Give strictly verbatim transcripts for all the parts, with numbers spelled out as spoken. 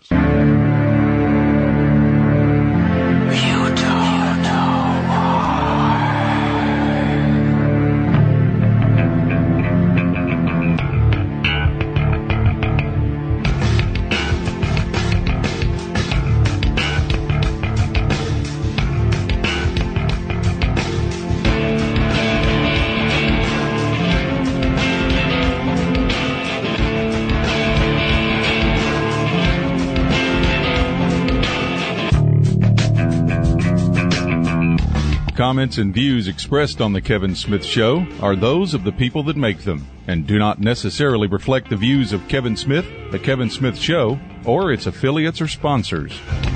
Comments and views expressed on The Kevin Smith Show are those of the people that make them and do not necessarily reflect the views of Kevin Smith, The Kevin Smith Show, or its affiliates or sponsors.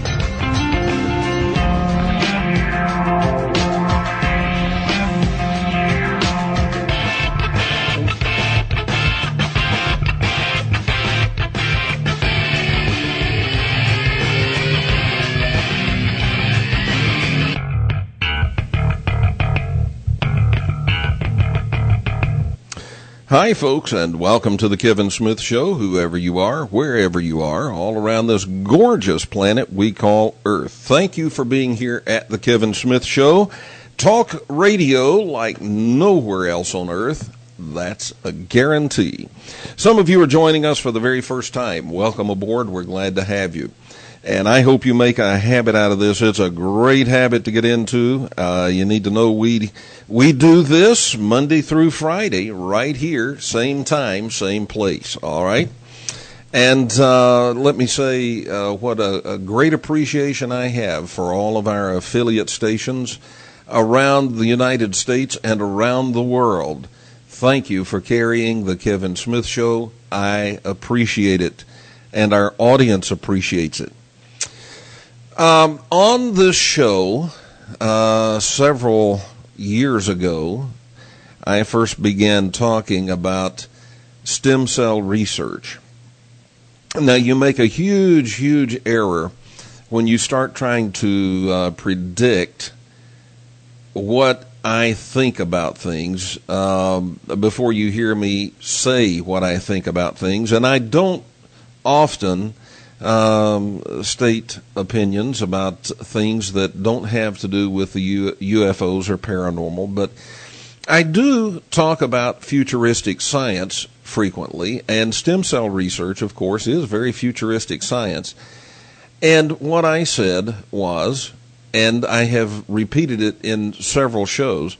Hi, folks, and welcome to the Kevin Smith Show, whoever you are, wherever you are, all around this gorgeous planet we call Earth. Thank you for being here at the Kevin Smith Show. Talk radio like nowhere else on Earth. That's a guarantee. Some of you are joining us for the very first time. Welcome aboard. We're glad to have you. And I hope you make a habit out of this. It's a great habit to get into. Uh, you need to know we we do this Monday through Friday right here, same time, same place, all right? And uh, let me say uh, what a, a great appreciation I have for all of our affiliate stations around the United States and around the world. Thank you for carrying the Kevin Smith Show. I appreciate it, and our audience appreciates it. Um, on this show, uh, several years ago, I first began talking about stem cell research. Now, you make a huge, huge error when you start trying to uh, predict what I think about things um, before you hear me say what I think about things. And I don't often Um, state opinions about things that don't have to do with the U- UFOs or paranormal, but I do talk about futuristic science frequently, and stem cell research, of course, is very futuristic science. And what I said was, and I have repeated it in several shows,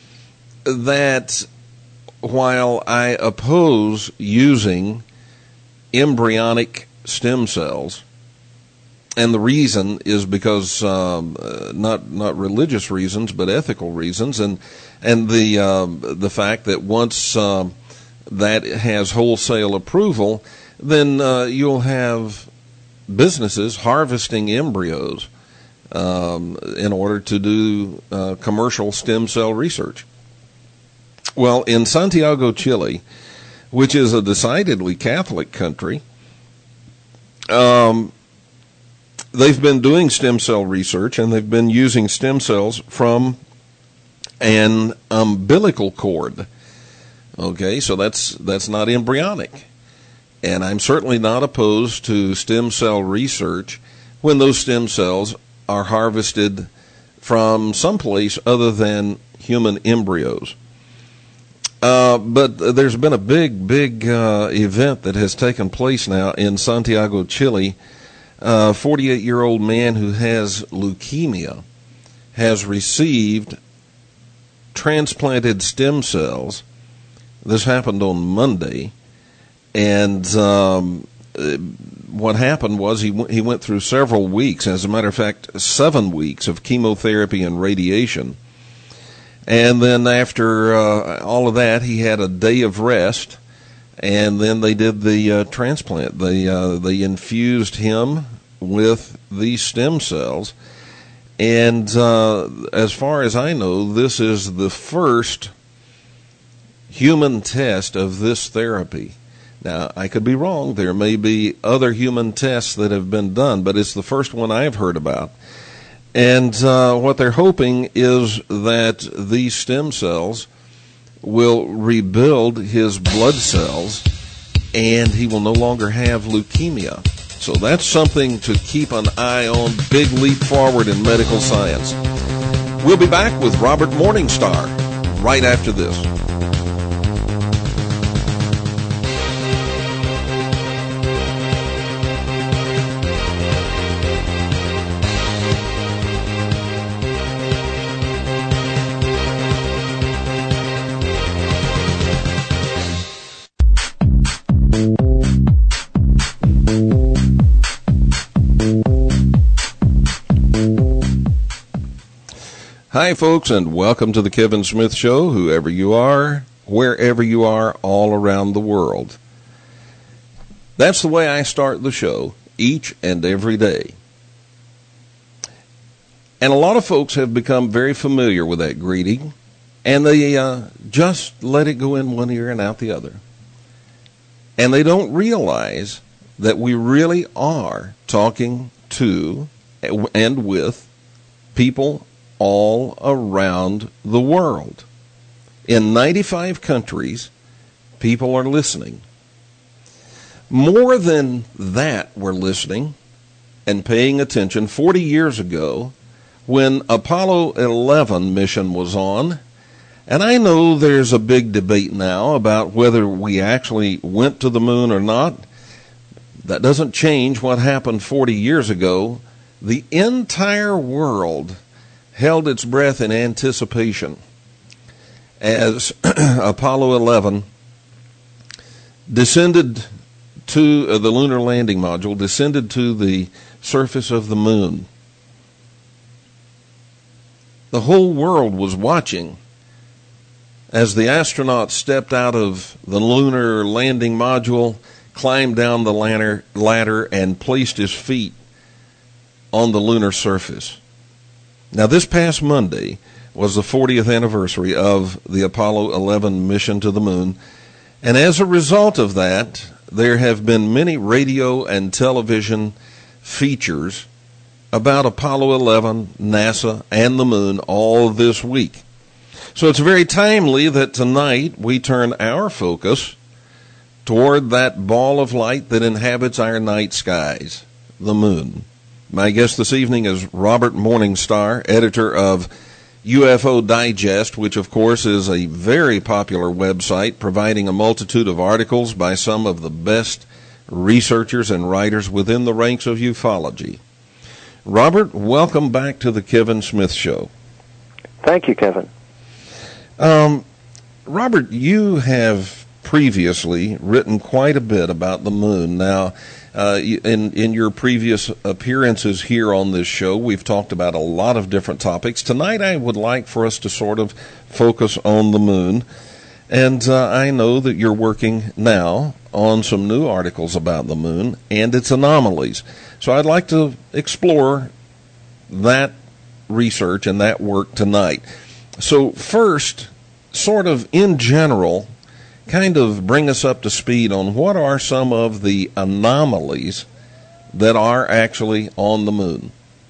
that while I oppose using embryonic stem cells, and the reason is because um, uh, not not religious reasons, but ethical reasons, and and the um, the fact that once um, that has wholesale approval, then uh, you'll have businesses harvesting embryos um, in order to do uh, commercial stem cell research. Well, in Santiago, Chile, which is a decidedly Catholic country, Um, they've been doing stem cell research, and they've been using stem cells from an umbilical cord. Okay, so that's that's not embryonic. And I'm certainly not opposed to stem cell research when those stem cells are harvested from someplace other than human embryos. Uh, but there's been a big, big uh, event that has taken place now in Santiago, Chile. A forty-eight-year-old man who has leukemia has received transplanted stem cells. This happened on Monday, and um, what happened was he w- he went through several weeks, as a matter of fact, seven weeks of chemotherapy and radiation. And then after uh, all of that, he had a day of rest, and then they did the uh, transplant. They uh, they infused him with these stem cells, and uh, as far as I know, this is the first human test of this therapy. Now, I could be wrong. There may be other human tests that have been done, but it's the first one I've heard about. And uh, what they're hoping is that these stem cells will rebuild his blood cells, and he will no longer have leukemia. So that's something to keep an eye on. Big leap forward in medical science. We'll be back with Robert Morningstar right after this. Hi, folks, and welcome to the Kevin Smith Show, whoever you are, wherever you are, all around the world. That's the way I start the show each and every day. And a lot of folks have become very familiar with that greeting, and they uh, just let it go in one ear and out the other. And they don't realize that we really are talking to and with people all around the world. In ninety-five countries, people are listening. More than that, we're listening and paying attention. Forty years ago, when Apollo eleven mission was on, and I know there's a big debate now about whether we actually went to the moon or not. That doesn't change what happened forty years ago. The entire world held its breath in anticipation as Apollo eleven descended to uh, the lunar landing module, descended to the surface of the moon. The whole world was watching as the astronaut stepped out of the lunar landing module, climbed down the ladder, ladder and placed his feet on the lunar surface. Now, this past Monday was the fortieth anniversary of the Apollo eleven mission to the moon, and as a result of that, there have been many radio and television features about Apollo eleven, NASA, and the moon all this week. So it's very timely that tonight we turn our focus toward that ball of light that inhabits our night skies, the moon. My guest this evening is Robert Morningstar, editor of U F O Digest, which of course is a very popular website providing a multitude of articles by some of the best researchers and writers within the ranks of ufology. Robert, welcome back to the Kevin Smith Show. Thank you, Kevin. Um, Robert, you have previously written quite a bit about the moon. Now, Uh, in, in your previous appearances here on this show, we've talked about a lot of different topics. Tonight, I would like for us to sort of focus on the moon. And uh, I know that you're working now on some new articles about the moon and its anomalies. So I'd like to explore that research and that work tonight. So first, sort of in general, kind of bring us up to speed on what are some of the anomalies that are actually on the moon.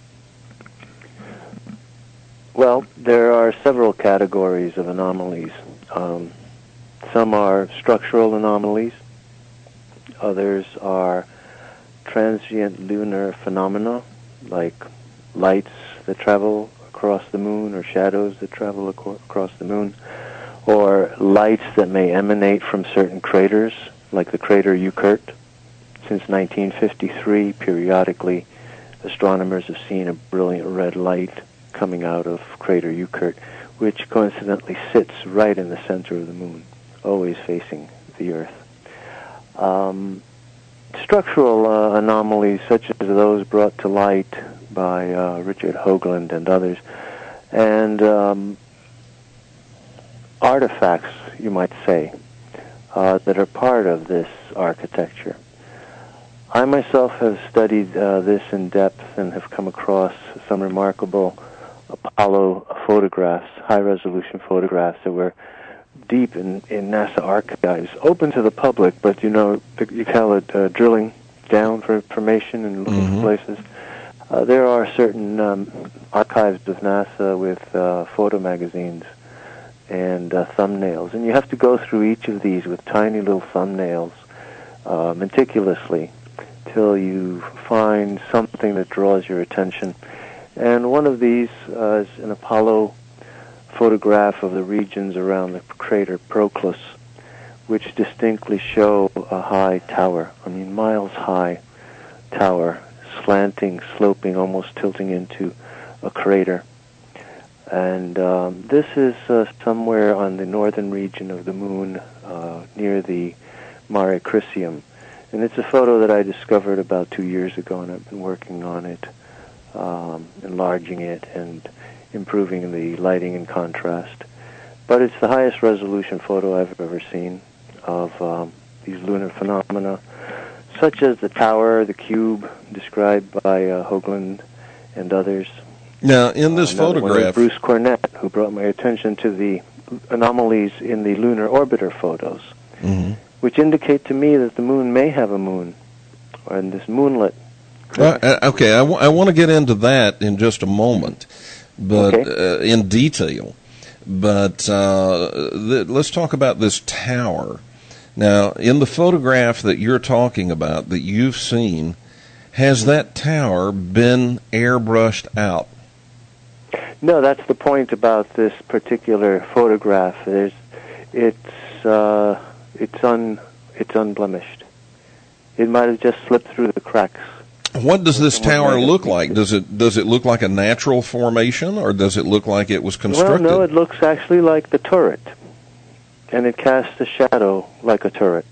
Well, there are several categories of anomalies. Um, some are structural anomalies. Others are transient lunar phenomena, like lights that travel across the moon or shadows that travel ac- across the moon, or lights that may emanate from certain craters, like the crater Eucurt. Since nineteen fifty-three, periodically, astronomers have seen a brilliant red light coming out of crater Eucurt, which coincidentally sits right in the center of the moon, always facing the Earth. Um, structural uh, anomalies, such as those brought to light by uh, Richard Hoagland and others, and um, artifacts, you might say, uh, that are part of this architecture. I myself have studied uh, this in depth and have come across some remarkable Apollo photographs, high-resolution photographs that were deep in, in NASA archives, open to the public, but, you know, you call it uh, drilling down for information and looking mm-hmm. for places. Uh, there are certain um, archives of NASA with uh, photo magazines and uh, thumbnails, and you have to go through each of these with tiny little thumbnails uh, meticulously until you find something that draws your attention. And one of these uh, is an Apollo photograph of the regions around the crater Proclus, which distinctly show a high tower, I mean miles high tower, slanting, sloping, almost tilting into a crater. And um, this is uh, somewhere on the northern region of the moon, uh, near the Mare Crisium. And it's a photo that I discovered about two years ago, and I've been working on it, um, enlarging it and improving the lighting and contrast. But it's the highest resolution photo I've ever seen of um, these lunar phenomena, such as the tower, the cube, described by uh, Hoagland and others. Now, in this uh, photograph, Bruce Cornett, who brought my attention to the anomalies in the lunar orbiter photos, mm-hmm. which indicate to me that the moon may have a moon, or in this moonlet. Uh, okay, I, w- I want to get into that in just a moment, but okay. uh, in detail. But uh, th- let's talk about this tower. Now, in the photograph that you're talking about, that you've seen, has that tower been airbrushed out? No, that's the point about this particular photograph. There's, it's uh, it's un it's unblemished. It might have just slipped through the cracks. What does this tower look like? Does it does it look like a natural formation, or does it look like it was constructed? Well, no, it looks actually like the turret, and it casts a shadow like a turret.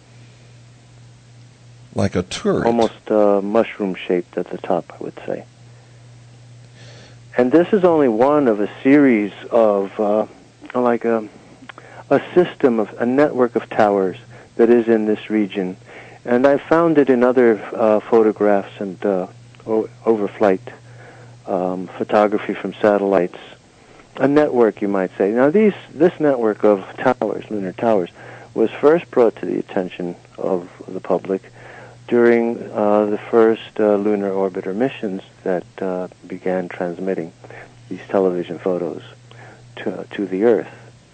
Like a turret? Almost uh, mushroom-shaped at the top, I would say. And this is only one of a series of, uh, like a, a system of, a network of towers that is in this region. And I found it in other uh, photographs and uh, o- overflight um, photography from satellites. A network, you might say. Now, these this network of towers, lunar towers, was first brought to the attention of the public during uh, the first uh, lunar orbiter missions that uh, began transmitting these television photos to, to the Earth.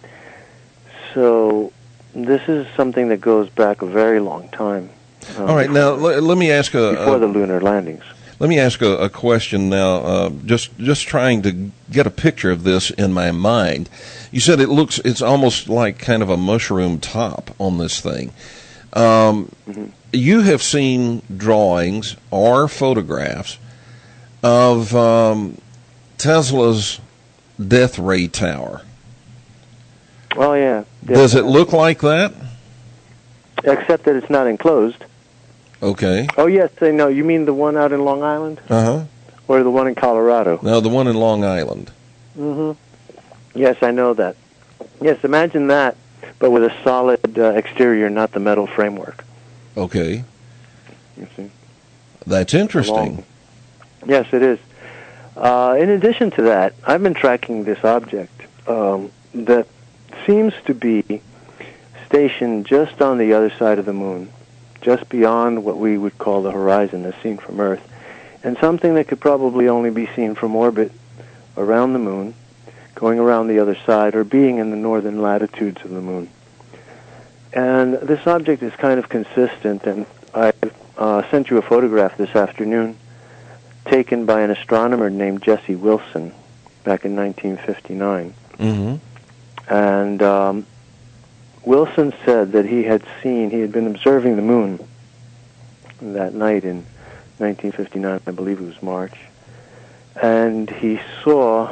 So this is something that goes back a very long time. Um, All right, now l- let me ask a... Before a, the lunar landings. Let me ask a, a question now, uh, just just trying to get a picture of this in my mind. You said it looks, it's almost like kind of a mushroom top on this thing. Um, mm-hmm. You have seen drawings or photographs of um, Tesla's Death Ray Tower. Oh, yeah. Does it look like that? Except that it's not enclosed. Okay. Oh, yes. No, you mean the one out in Long Island? Uh-huh. Or the one in Colorado? No, the one in Long Island. Mm-hmm. Yes, I know that. Yes, imagine that, but with a solid uh, exterior, not the metal framework. Okay. You see? That's interesting. Along. Yes, it is. Uh, in addition to that, I've been tracking this object um, that seems to be stationed just on the other side of the moon, just beyond what we would call the horizon as seen from Earth, and something that could probably only be seen from orbit around the moon, going around the other side, or being in the northern latitudes of the moon. And this object is kind of consistent, and I uh, sent you a photograph this afternoon taken by an astronomer named Jesse Wilson back in nineteen fifty-nine. Mm-hmm. And um, Wilson said that he had seen, he had been observing the moon that night in nineteen fifty-nine, I believe it was March, and he saw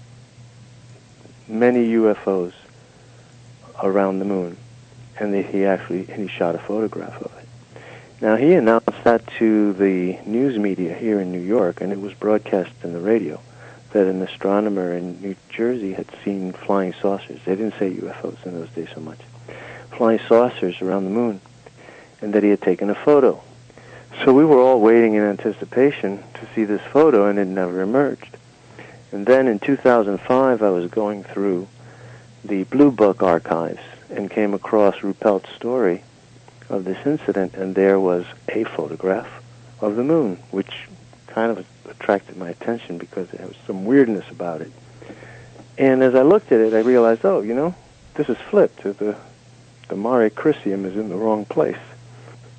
many U F Os around the moon, and that he actually, and he shot a photograph of it. Now, he announced that to the news media here in New York, and it was broadcast in the radio, that an astronomer in New Jersey had seen flying saucers. They didn't say U F Os in those days so much. Flying saucers around the moon, and that he had taken a photo. So we were all waiting in anticipation to see this photo, and it never emerged. And then in two thousand five, I was going through the Blue Book archives and came across Ruppelt's story of this incident, and there was a photograph of the moon, which kind of attracted my attention because there was some weirdness about it. And as I looked at it, I realized, oh, you know, this is flipped. The, the Mare Crisium is in the wrong place.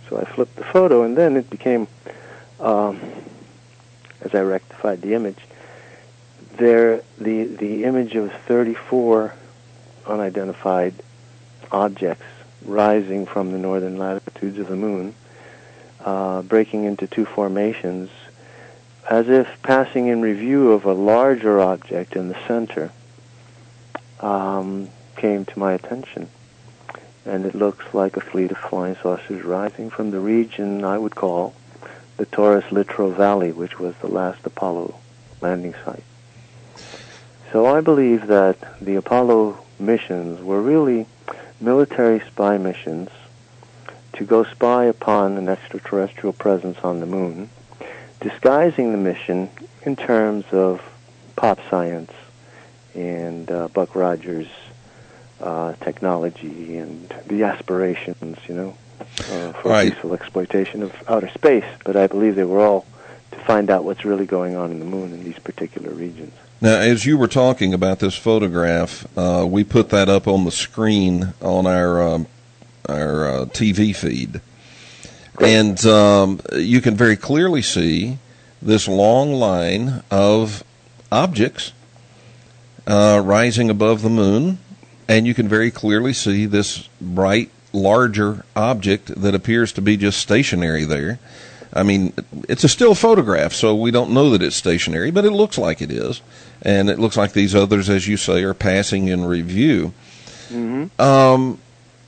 So I flipped the photo, and then it became, um, as I rectified the image, there the the image of thirty-four unidentified objects rising from the northern latitudes of the moon, uh, breaking into two formations, as if passing in review of a larger object in the center, um, came to my attention. And it looks like a fleet of flying saucers rising from the region I would call the Taurus Littrow Valley, which was the last Apollo landing site. So I believe that the Apollo missions were really military spy missions to go spy upon an extraterrestrial presence on the moon, disguising the mission in terms of pop science and uh, Buck Rogers uh, technology and the aspirations, you know, uh, for right. peaceful exploitation of outer space. But I believe they were all to find out what's really going on in the moon in these particular regions. Now, as you were talking about this photograph, uh, we put that up on the screen on our um, our uh, T V feed, Great. and um, you can very clearly see this long line of objects uh, rising above the moon, and you can very clearly see this bright, larger object that appears to be just stationary there. I mean, it's a still photograph, so we don't know that it's stationary, but it looks like it is. And it looks like these others, as you say, are passing in review. Mm-hmm. Um,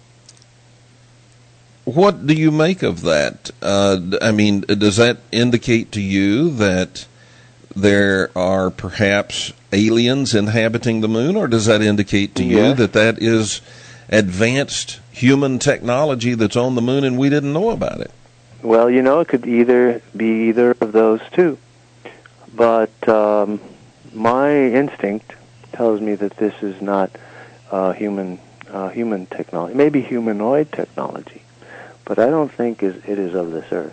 what do you make of that? Uh, I mean, does that indicate to you that there are perhaps aliens inhabiting the moon, or does that indicate to yes. you that that is advanced human technology that's on the moon and we didn't know about it? Well, you know, it could either be either of those two. But um, my instinct tells me that this is not uh, human uh, human technology. Maybe humanoid technology, but I don't think it is of this earth.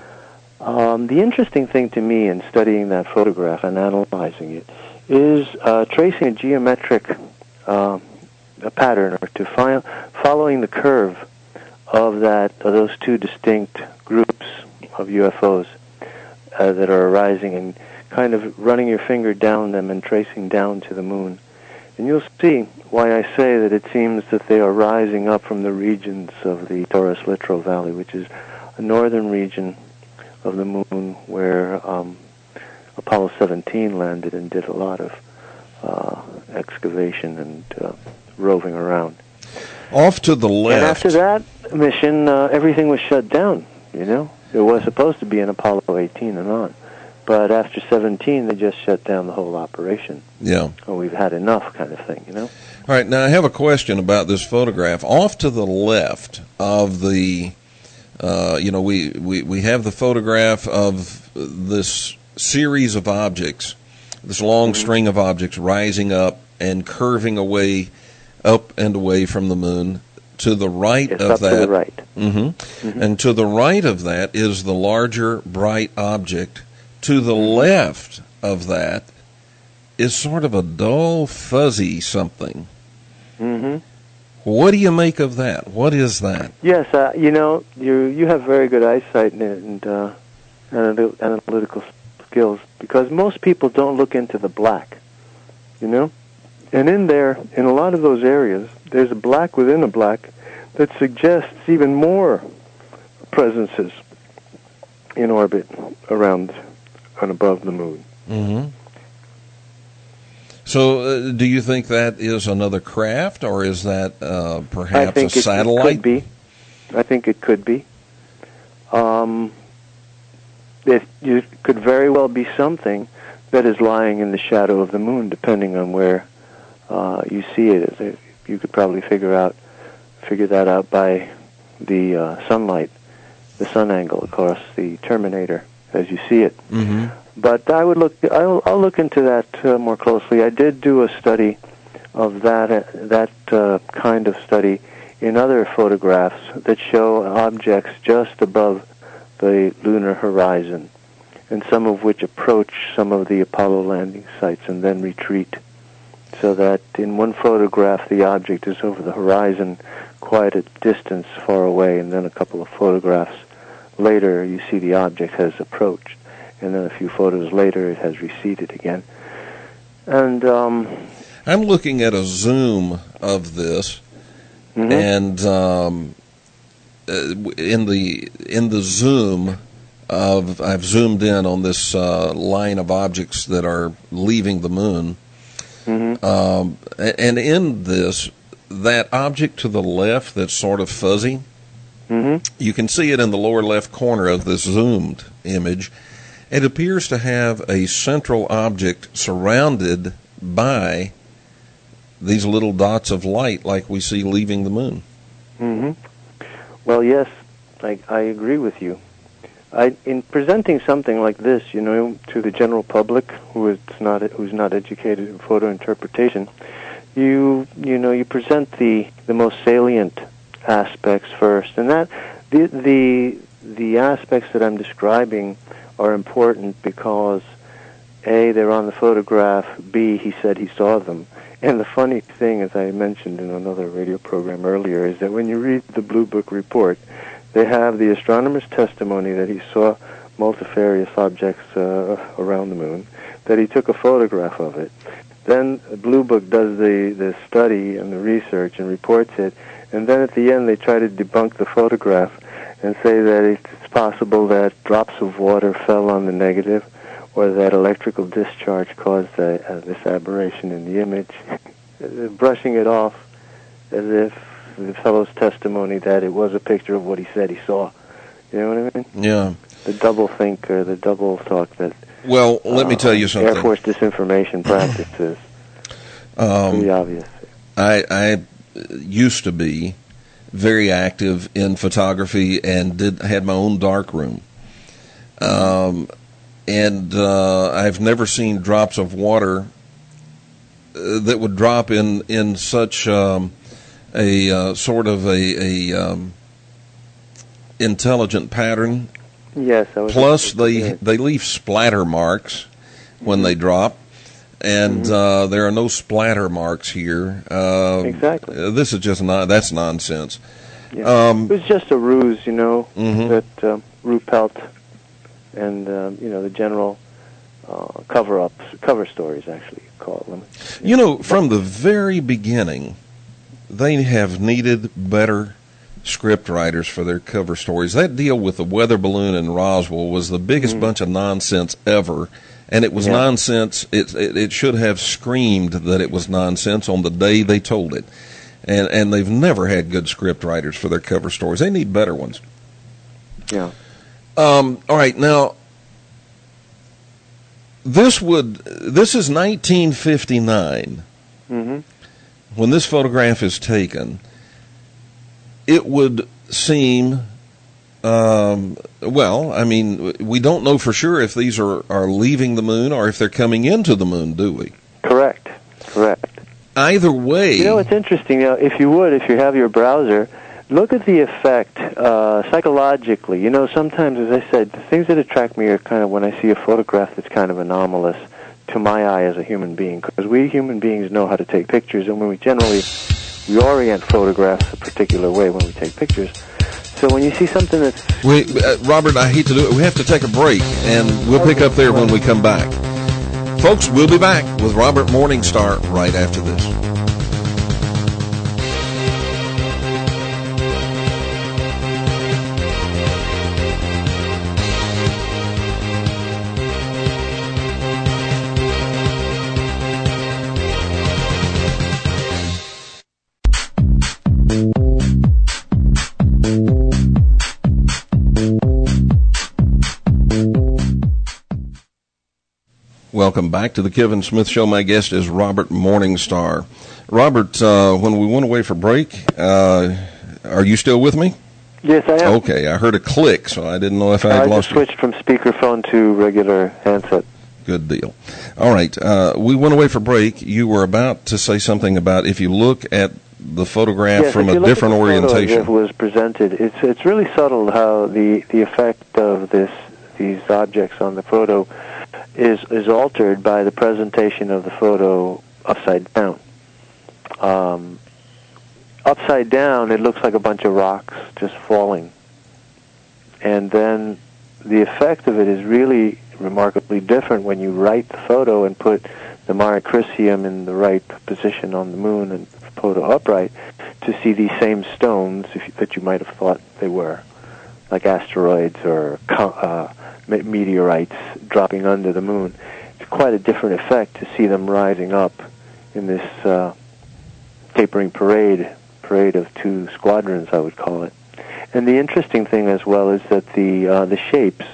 Um, the interesting thing to me in studying that photograph and analyzing it is uh, tracing a geometric uh, a pattern, or to fi- following the curve of that of those two distinct groups of U F Os uh, that are arising, and kind of running your finger down them and tracing down to the moon. And you'll see why I say that it seems that they are rising up from the regions of the Taurus Littrow Valley, which is a northern region of the moon where um, Apollo seventeen landed and did a lot of uh, excavation and uh, roving around. Off to the left. And after that mission, uh, everything was shut down, you know. There was supposed to be an Apollo eighteen and on. But after seventeen, they just shut down the whole operation. Yeah. Oh, we've had enough kind of thing, you know. All right, now I have a question about this photograph. Off to the left of the, uh, you know, we, we, we have the photograph of this series of objects, this long mm-hmm. string of objects rising up and curving away, up and away from the moon. To the right it's of up that, to the right. Mm-hmm, mm-hmm. And to the right of that is the larger, bright object. To the left of that is sort of a dull, fuzzy something. Mm-hmm. What do you make of that? What is that? Yes, uh, you know, you you have very good eyesight and uh, analytical skills, because most people don't look into the black, you know? And in there, in a lot of those areas, there's a black within a black that suggests even more presences in orbit around and above the moon. Mm-hmm. So, uh, do you think that is another craft, or is that uh, perhaps I think a it, satellite? It could be. I think it could be. Um, it, it could very well be something that is lying in the shadow of the moon, depending on where uh, you see it. You could probably figure out figure that out by the uh, sunlight, the sun angle across the terminator as you see it. Mm-hmm. But I would look. I'll, I'll look into that uh, more closely. I did do a study of that uh, that uh, kind of study in other photographs that show objects just above the lunar horizon, and some of which approach some of the Apollo landing sites and then retreat. So that in one photograph the object is over the horizon quite a distance far away, and then a couple of photographs later you see the object has approached, and then a few photos later it has receded again. And um, I'm looking at a zoom of this, mm-hmm. and um, in the in the zoom of I've zoomed in on this uh, line of objects that are leaving the moon, mm-hmm. um, and in this, that object to the left that's sort of fuzzy, mm-hmm. you can see it in the lower left corner of this zoomed image. It appears to have a central object surrounded by these little dots of light like we see leaving the moon. Mm-hmm. Well, yes, I, I agree with you. I, in presenting something like this, you know, to the general public who is not who's not educated in photo interpretation, you you know you present the the most salient aspects first, and that the the the aspects that I'm describing are important because A, they're on the photograph, B, he said he saw them. And the funny thing, as I mentioned in another radio program earlier, is that when you read the Blue Book report, they have the astronomer's testimony that he saw multifarious objects uh, around the moon, that he took a photograph of it. Then Blue Book does the, the study and the research and reports it, and then at the end they try to debunk the photograph and say that it's possible that drops of water fell on the negative, or that electrical discharge caused uh, uh, this aberration in the image, brushing it off as if the fellow's testimony that it was a picture of what he said he saw. You know what I mean? Yeah. The double think or the double talk that... Well, let uh, me tell you something. Air Force disinformation practices. Um, pretty obvious. I, I used to be very active in photography and did had my own dark room. Um... And uh, I've never seen drops of water uh, that would drop in in such um, a uh, sort of a, a um, intelligent pattern. Yes. I was Plus, they they leave splatter marks when mm-hmm. they drop, and mm-hmm. uh, there are no splatter marks here. Uh, exactly. This is just not that's nonsense. Yeah. Um, it was just a ruse, you know, mm-hmm. that uh, Ruppelt and um, you know the general uh, cover-ups, cover stories, actually you call them. You know, from the very beginning, they have needed better script writers for their cover stories. That deal with the weather balloon in Roswell was the biggest mm. bunch of nonsense ever, and it was yeah. nonsense. It, it it should have screamed that it was nonsense on the day they told it, and and they've never had good script writers for their cover stories. They need better ones. Yeah. Um, all right, now, this would, this is nineteen fifty-nine. Mm-hmm. When this photograph is taken, it would seem, um, well, I mean, we don't know for sure if these are, are leaving the moon or if they're coming into the moon, do we? Correct, correct. Either way. You know, it's interesting, you know, if you would, if you have your browser, look at the effect uh, psychologically. You know, sometimes, as I said, the things that attract me are kind of when I see a photograph that's kind of anomalous to my eye as a human being, because we human beings know how to take pictures, and when we generally we orient photographs a particular way when we take pictures. So when you see something that's... Wait, uh, Robert, I hate to do it. We have to take a break, and we'll okay. pick up there when we come back. Folks, we'll be back with Robert Morningstar right after this. Welcome back to the Kevin Smith Show. My guest is Robert Morningstar. Robert, uh, when we went away for break, uh, are you still with me? Yes, I am. Okay, I heard a click, so I didn't know if I had I lost just switched you. from speakerphone to regular handset. Good deal. All right, uh, we went away for break. You were about to say something about if you look at the photograph yes, from if a you look different at the orientation. Photo as it was presented. It's it's really subtle how the, the effect of this these objects on the photo is is altered by the presentation of the photo upside down. Um, upside down, it looks like a bunch of rocks just falling. and then the effect of it is really remarkably different when you write the photo and put the Mare Crisium in the right position on the moon and photo upright, to see these same stones if you, that you might have thought they were, like asteroids or uh, meteorites dropping under the moon. It's quite a different effect to see them rising up in this uh, tapering parade, parade of two squadrons, I would call it. And the interesting thing as well is that the uh, the shapes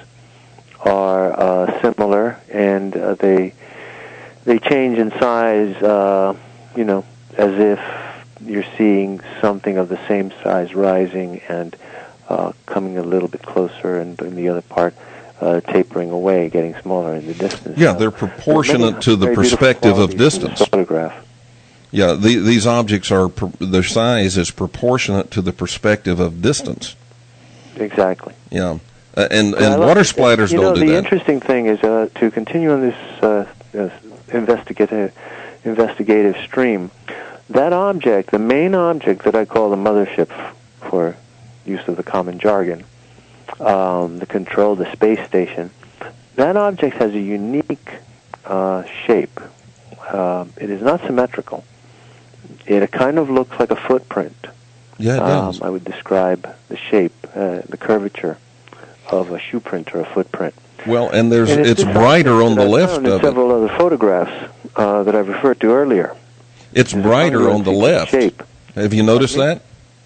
are uh, similar, and uh, they they change in size, uh, you know, as if you're seeing something of the same size rising and uh, coming a little bit closer, and in the other part uh, tapering away, getting smaller in the distance. Yeah, they're proportionate to the perspective of distance. Photograph. Yeah, the, these objects are, their size is proportionate to the perspective of distance. Exactly. Yeah, uh, and, and, and water splatters you don't know, do the that. The interesting thing is, uh, to continue on this uh, uh, investigative, investigative stream, that object, the main object that I call the mothership for use of the common jargon, um, the control, the space station, that object has a unique uh, shape. Uh, it is not symmetrical. It kind of looks like a footprint. Yeah, it does. Um, I would describe the shape, uh, the curvature of a shoe print or a footprint. Well, and there's and it's, it's brighter on the left of it. Several other photographs uh, that I've referred to earlier. It's There's brighter on the left. Shape. Have you noticed that?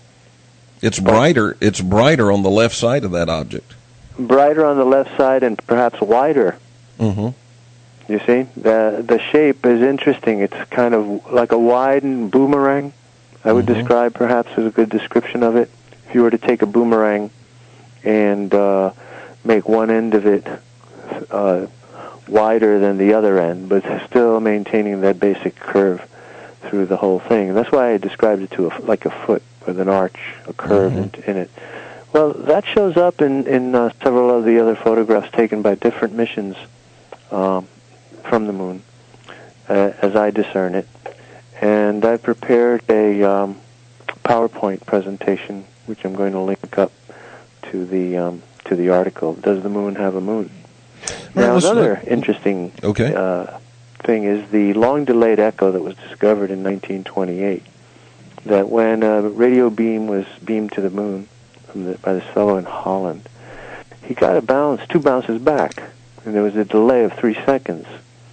It's brighter. It's brighter on the left side of that object. Brighter on the left side and perhaps wider. Mm-hmm. You see, the the shape is interesting. It's kind of like a widened boomerang. I would mm-hmm. describe perhaps as a good description of it. If you were to take a boomerang and uh, make one end of it uh, wider than the other end, but still maintaining that basic curve through the whole thing. And that's why I described it to a, like a foot with an arch, a curve mm-hmm. in, in it. Well, that shows up in, in uh, several of the other photographs taken by different missions um, from the moon, uh, as I discern it. And I prepared a um, PowerPoint presentation, which I'm going to link up to the um, to the article. Does the moon have a moon? Now, well, another interesting okay. uh, thing is the long-delayed echo that was discovered in nineteen twenty-eight. That when a radio beam was beamed to the moon from the, by this fellow in Holland, he got a bounce, two bounces back, and there was a delay of three seconds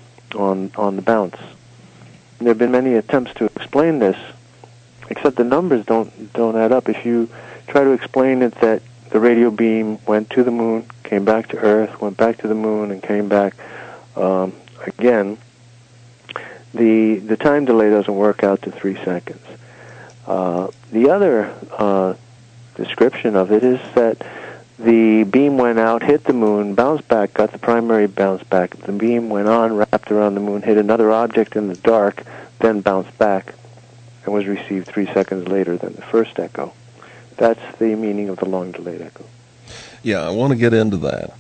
on on the bounce. And there have been many attempts to explain this, except the numbers don't don't add up. If you try to explain it that the radio beam went to the moon, came back to Earth, went back to the moon, and came back um, again, the the time delay doesn't work out to three seconds. Uh, the other uh, description of it is that the beam went out, hit the moon, bounced back, got the primary bounce back. The beam went on, wrapped around the moon, hit another object in the dark, then bounced back, and was received three seconds later than the first echo. That's the meaning of the long-delayed echo. Yeah, I want to get into that.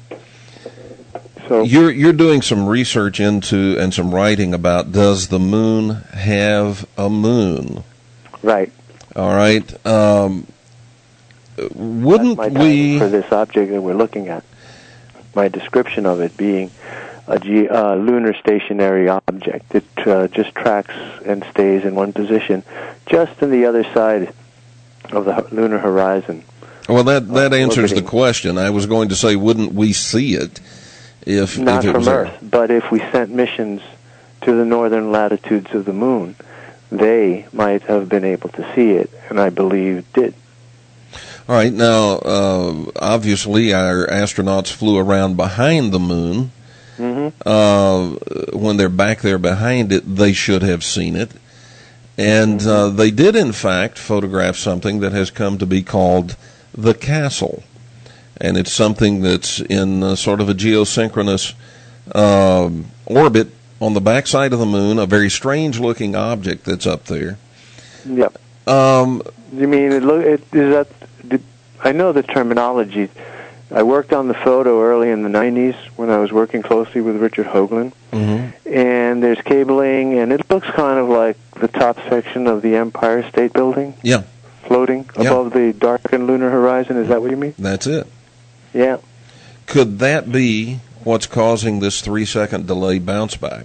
So you're you're doing some research into and some writing about, does the moon have a moon? Right. All right. Um, wouldn't That's my we for this object that we're looking at? My description of it being a G, uh, lunar stationary object. It uh, just tracks and stays in one position, just on the other side of the lunar horizon. Well, that that uh, answers the orbiting. question. I was going to say, wouldn't we see it if not if it from was Earth, but if we sent missions to the northern latitudes of the moon, they might have been able to see it, and I believe did. All right. Now, uh, obviously, our astronauts flew around behind the moon. Mm-hmm. Uh, when they're back there behind it, they should have seen it. And mm-hmm. uh, they did, in fact, photograph something that has come to be called the castle. And it's something that's in uh, sort of a geosynchronous uh, orbit on the backside of the moon, a very strange-looking object that's up there. Yep. Um, you mean, it, look, it, is that, did, I know the terminology. I worked on the photo early in the nineties when I was working closely with Richard Hoagland. Mm-hmm. And there's cabling, and it looks kind of like the top section of the Empire State Building. Yeah. Floating yeah. above the darkened lunar horizon. Is that what you mean? That's it. Yeah. Could that be what's causing this three-second delay bounce back?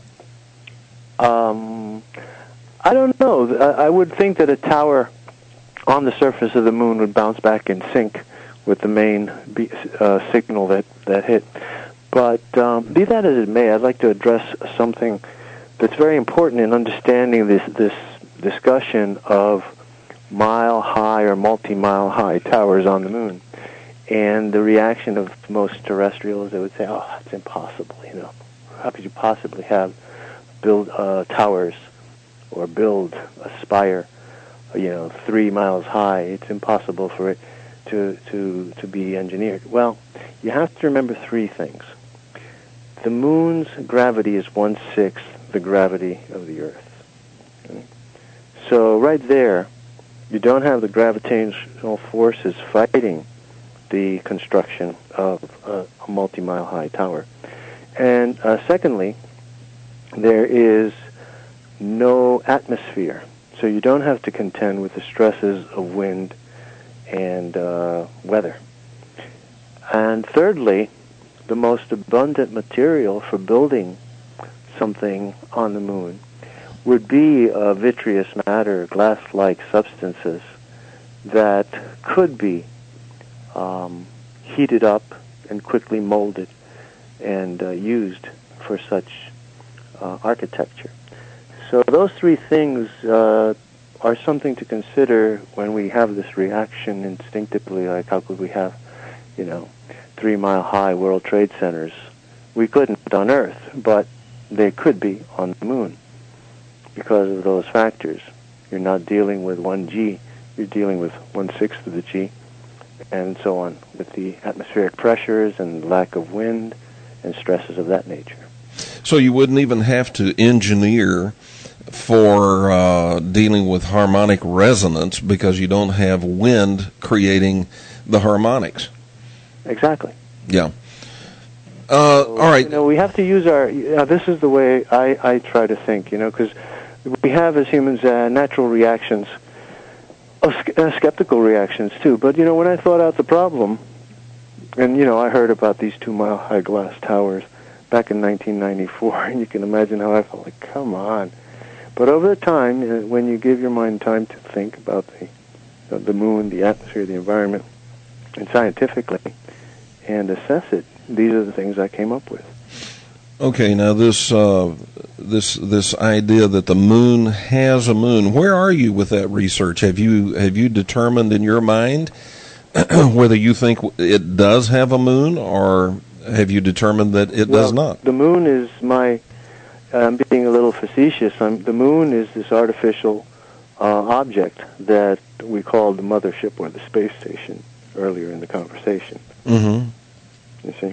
Um, I don't know. I, I would think that a tower on the surface of the moon would bounce back in sync with the main be, uh, signal that, that hit. But um, be that as it may, I'd like to address something that's very important in understanding this this discussion of mile-high or multi-mile-high towers on the moon, and the reaction of most terrestrials. They would say, "Oh, it's impossible. You know, how could you possibly have build uh, towers or build a spire, you know, three miles high? It's impossible for it to to to be engineered." Well, you have to remember three things. The moon's gravity is one-sixth the gravity of the Earth. Okay? So right there, you don't have the gravitational forces fighting the construction of a, a multi-mile high tower. And uh, secondly, there is no atmosphere. So you don't have to contend with the stresses of wind and uh, weather. And thirdly, the most abundant material for building something on the moon would be uh, vitreous matter, glass-like substances that could be um, heated up and quickly molded and uh, used for such uh, architecture. So those three things uh, are something to consider when we have this reaction instinctively, like how could we have, you know, three-mile-high World Trade Centers. We couldn't on Earth, but they could be on the moon because of those factors. You're not dealing with one G, you're dealing with one-sixth of the G, and so on, with the atmospheric pressures and lack of wind and stresses of that nature. So you wouldn't even have to engineer for uh, dealing with harmonic resonance because you don't have wind creating the harmonics. Exactly. Yeah. Uh, so, all right. You know, we have to use our. You know, this is the way I, I try to think. You know, because we have as humans uh, natural reactions, oh, uh, skeptical reactions too. But you know, when I thought out the problem, and you know, I heard about these two-mile-high glass towers back in nineteen ninety-four, and you can imagine how I felt. Like, come on. But over time, uh, when you give your mind time to think about the uh, the moon, the atmosphere, the environment, and scientifically, and assess it, these are the things I came up with. Okay, now this uh, this this idea that the moon has a moon. Where are you with that research? Have you have you determined in your mind whether you think it does have a moon, or have you determined that it well, does not? The moon is my. I'm being a little facetious. I'm, the moon is this artificial uh, object that we called the mothership or the space station earlier in the conversation. Mm-hmm. You see?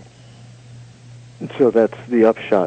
And so that's the upshot.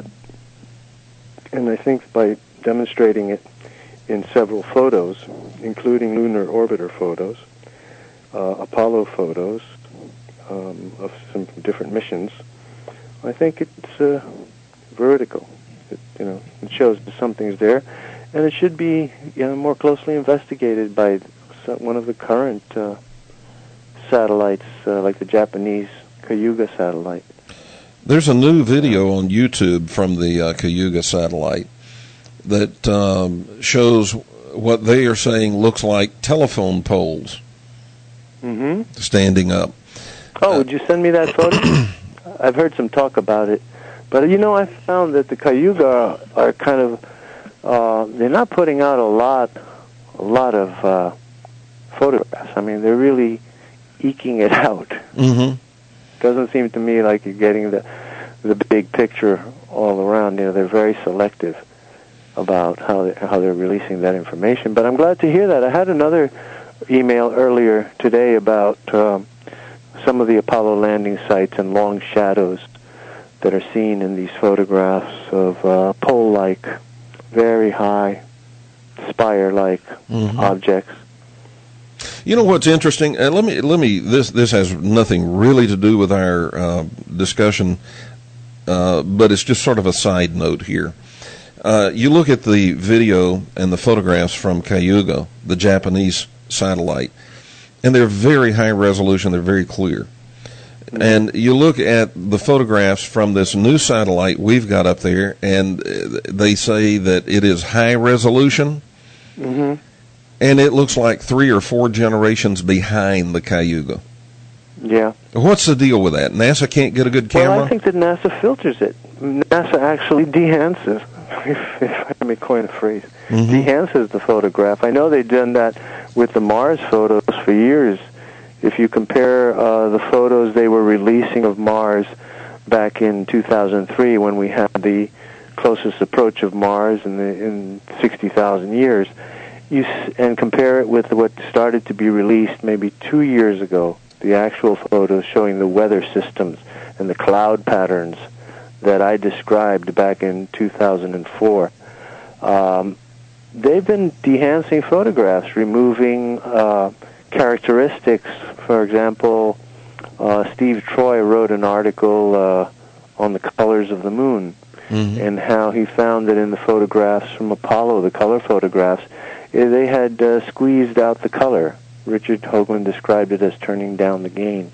And I think by demonstrating it in several photos, including lunar orbiter photos, uh, Apollo photos um, of some different missions, I think it's uh, vertical. It, you know, it shows that something's there, and it should be, you know, more closely investigated by one of the current uh, satellites, uh, like the Japanese Cayuga satellite. There's a new video on YouTube from the uh, Cayuga satellite that um, shows what they are saying looks like telephone poles mm-hmm. standing up. Oh, uh, would you send me that photo? I've heard some talk about it. But, you know, I found that the Cayuga are, are kind of, uh, they're not putting out a lot, a lot of uh, photographs. I mean, they're really eking it out. Mm-hmm. Doesn't seem to me like you're getting the the big picture all around. You know, they're very selective about how they, how they're releasing that information. But I'm glad to hear that. I had another email earlier today about um, some of the Apollo landing sites and long shadows that are seen in these photographs of uh, pole-like, very high, spire-like mm-hmm. objects. You know what's interesting? Uh, let me let me. This this has nothing really to do with our uh, discussion, uh, but it's just sort of a side note here. Uh, you look at the video and the photographs from Cayuga, the Japanese satellite, and they're very high resolution. They're very clear. And you look at the photographs from this new satellite we've got up there, and they say that it is high resolution, mm-hmm. and it looks like three or four generations behind the Cayuga. Yeah. What's the deal with that? NASA can't get a good camera? Well, I think that NASA filters it. NASA actually dehances, if I may coin a phrase, mm-hmm. dehances the photograph. I know they've done that with the Mars photos for years. If you compare uh, the photos they were releasing of Mars back in two thousand three, when we had the closest approach of Mars in, the, in sixty thousand years, you s- and compare it with what started to be released maybe two years ago, the actual photos showing the weather systems and the cloud patterns that I described back in two thousand four. Um, they've been dehancing photographs, removing uh, characteristics. For example, uh, Steve Troy wrote an article uh, on the colors of the moon, mm-hmm. and how he found that in the photographs from Apollo, the color photographs, eh, they had uh, squeezed out the color. Richard Hoagland described it as turning down the gain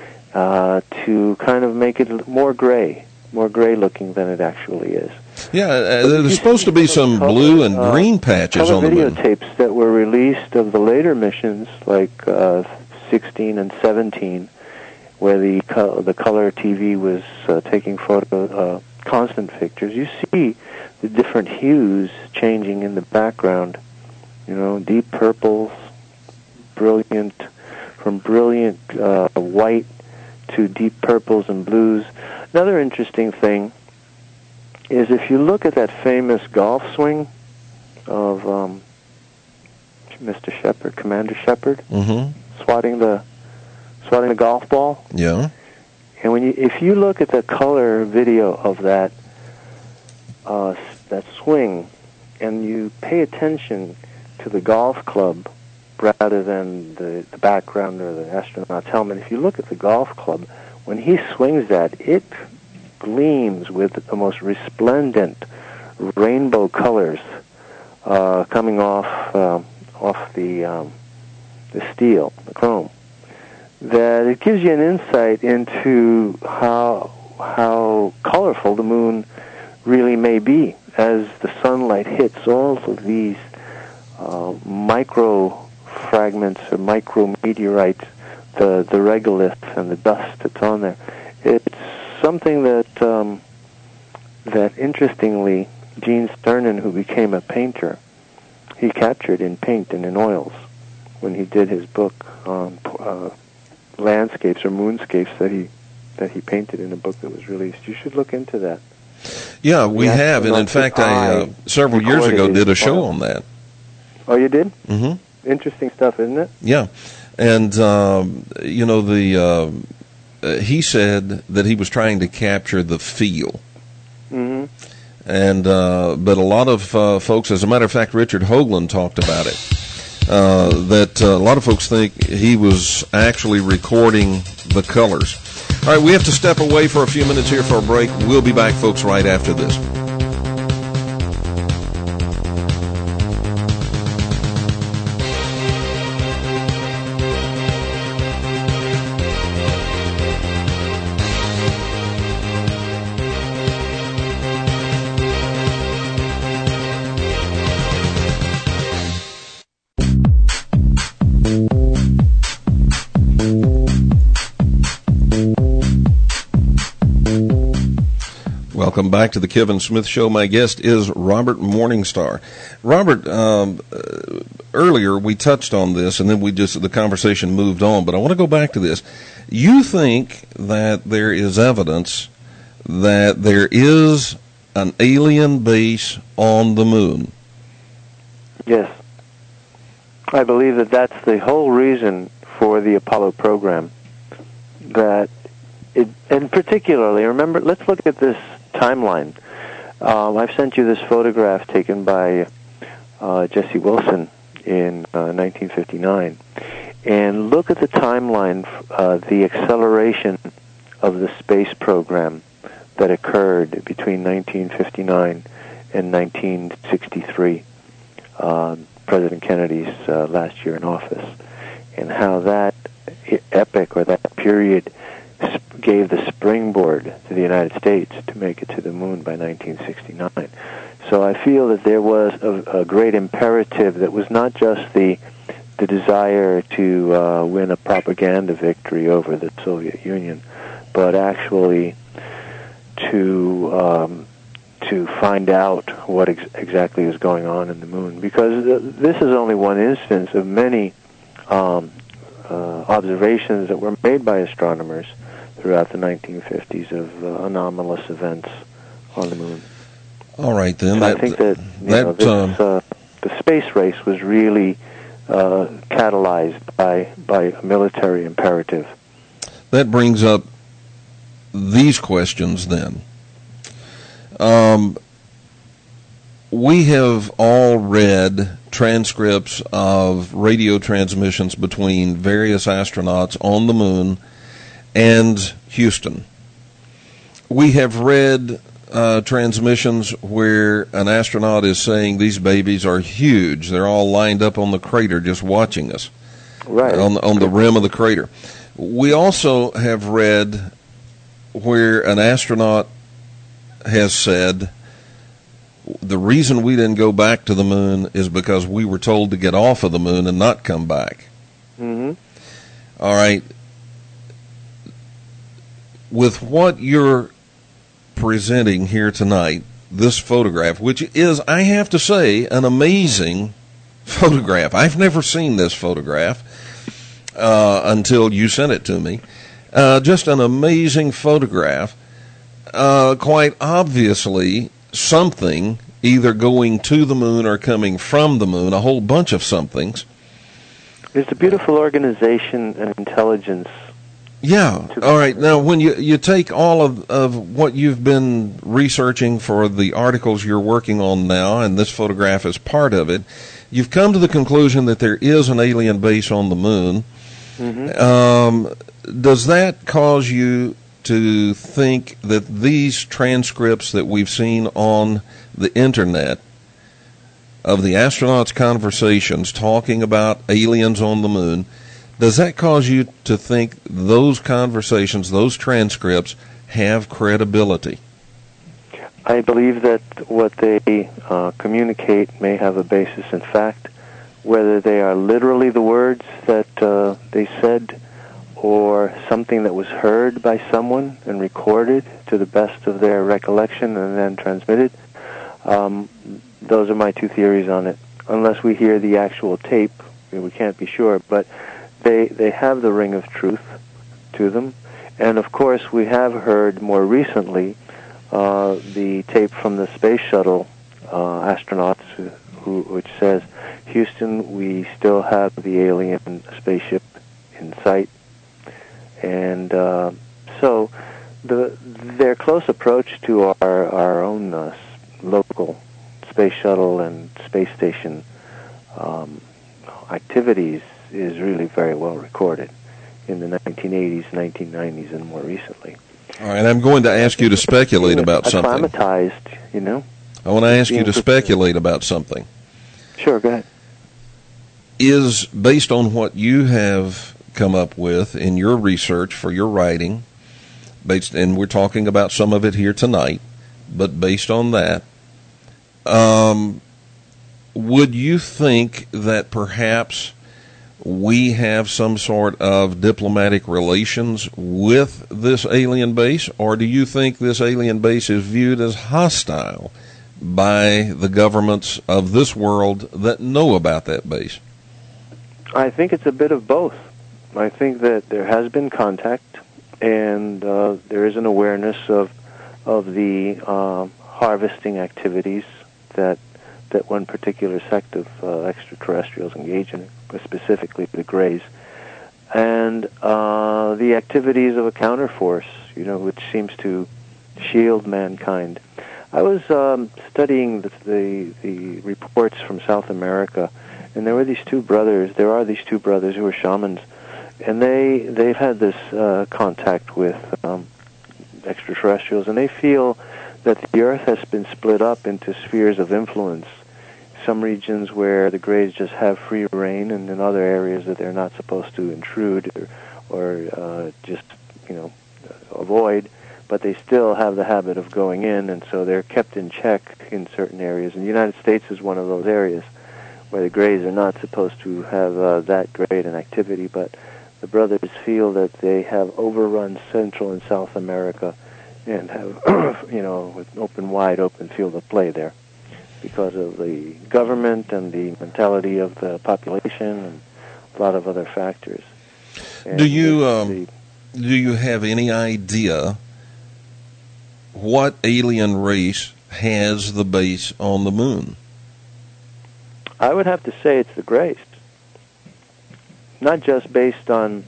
uh, to kind of make it more gray, more gray looking than it actually is. Yeah, uh, there's supposed to be some color, blue and uh, green patches on the moon. Videotapes that were released of the later missions, like uh, sixteen and seventeen, where the co- the color T V was uh, taking photo uh, constant pictures. You see the different hues changing in the background. You know, deep purples, brilliant, from brilliant uh, white to deep purples and blues. Another interesting thing is if you look at that famous golf swing of um, Mister Shepard, Commander Shepard, mm-hmm. swatting the swatting the golf ball. Yeah. And when you, if you look at the color video of that uh, that swing, and you pay attention to the golf club rather than the, the background or the astronaut's helmet, if you look at the golf club, when he swings that, it gleams with the most resplendent rainbow colors uh, coming off uh, off the um, the steel, the chrome. That it gives you an insight into how how colorful the moon really may be as the sunlight hits all of these uh, micro fragments or micro meteorites, the the regolith and the dust that's on there. It's something that um, that interestingly, Gene Cernan, who became a painter, he captured in paint and in oils when he did his book on uh, landscapes or moonscapes that he that he painted in a book that was released. You should look into that. Yeah, we the have, and in fact, I uh, several years ago did a show on that. Oh, you did? Mm-hmm. Interesting stuff, isn't it? Yeah, and um, you know the. Uh, Uh, he said that he was trying to capture the feel. Mm-hmm. And uh, but a lot of uh, folks, as a matter of fact, Richard Hoagland talked about it, uh, that uh, a lot of folks think he was actually recording the colors. All right, we have to step away for a few minutes here for a break. We'll be back, folks, right after this. Welcome back to the Kevin Smith Show. My guest is Robert Morningstar. Robert, um, uh, earlier we touched on this, and then we just the conversation moved on. But I want to go back to this. You think that there is evidence that there is an alien base on the moon? Yes, I believe that that's the whole reason for the Apollo program. That it, and particularly, remember, let's look at this timeline. Um, I've sent you this photograph taken by uh, Jesse Wilson in uh, nineteen fifty-nine. And look at the timeline, uh, the acceleration of the space program that occurred between nineteen fifty-nine and nineteen sixty-three, uh, President Kennedy's uh, last year in office, and how that epic or that period sp- gave the springboard to the United States to make it to the moon by nineteen sixty-nine. So I feel that there was a, a great imperative that was not just the the desire to uh, win a propaganda victory over the Soviet Union, but actually to um, to find out what ex- exactly is going on in the moon. Because th- this is only one instance of many um, uh, observations that were made by astronomers throughout the nineteen fifties of uh, anomalous events on the moon. All right, then. So that, I think that, you that know, this, um, uh, the space race was really uh, catalyzed by by a military imperative. that brings up these questions then. Um, we have all read transcripts of radio transmissions between various astronauts on the moon and Houston. We have read uh, transmissions where an astronaut is saying these babies are huge. They're all lined up on the crater just watching us, Right. on, on the rim of the crater. We also have read where an astronaut has said, the reason we didn't go back to the moon is because we were told to get off of the moon and not come back. Mm-hmm. All right. With what you're presenting here tonight, this photograph, which is, I have to say, an amazing photograph. I've never seen this photograph uh, until you sent it to me. Uh, just an amazing photograph. Uh, quite obviously, something either going to the moon or coming from the moon, a whole bunch of somethings. There's a beautiful organization and intelligence. Yeah. All right. Now, when you, you take all of, of what you've been researching for the articles you're working on now, and this photograph is part of it, you've come to the conclusion that there is an alien base on the moon. Mm-hmm. Um, does that cause you to think that these transcripts that we've seen on the internet of the astronauts' conversations talking about aliens on the moon, does that cause you to think those conversations, those transcripts, have credibility? I believe that what they uh, communicate may have a basis in fact. Whether they are literally the words that uh, they said or something that was heard by someone and recorded to the best of their recollection and then transmitted, um, those are my two theories on it. Unless we hear the actual tape, we can't be sure, but they they have the ring of truth to them. And of course, we have heard more recently uh, the tape from the space shuttle uh, astronauts, who, who, which says, Houston, we still have the alien spaceship in sight. And uh, so the their close approach to our, our own uh, local space shuttle and space station um, activities is really very well recorded in the nineteen eighties, nineteen nineties, and more recently. All right, I'm going to ask you to speculate about something. Acclimatized, you know. I want to ask you to speculate about something. Sure, go ahead. Is, based on what you have come up with in your research for your writing, based, and we're talking about some of it here tonight, but based on that, um, would you think that perhaps we have some sort of diplomatic relations with this alien base, or do you think this alien base is viewed as hostile by the governments of this world that know about that base? I think it's a bit of both. I think that there has been contact, and uh, there is an awareness of of the uh, harvesting activities that that one particular sect of uh, extraterrestrials engage in, specifically the Greys, and uh, the activities of a counterforce, you know, which seems to shield mankind. I was um, studying the, the the reports from South America, and there were these two brothers. There are these two brothers who are shamans, and they they've had this uh, contact with um, extraterrestrials, and they feel that the Earth has been split up into spheres of influence. Some regions where the Greys just have free reign, and in other areas that they're not supposed to intrude or, or uh, just, you know, avoid, but they still have the habit of going in, and so they're kept in check in certain areas. And the United States is one of those areas where the Greys are not supposed to have uh, that great an activity, but the brothers feel that they have overrun Central and South America and have, you know, an open, wide open field of play there because of the government and the mentality of the population and a lot of other factors. And do you um, the, do you have any idea what alien race has the base on the moon? I would have to say it's the Greys. Not just based on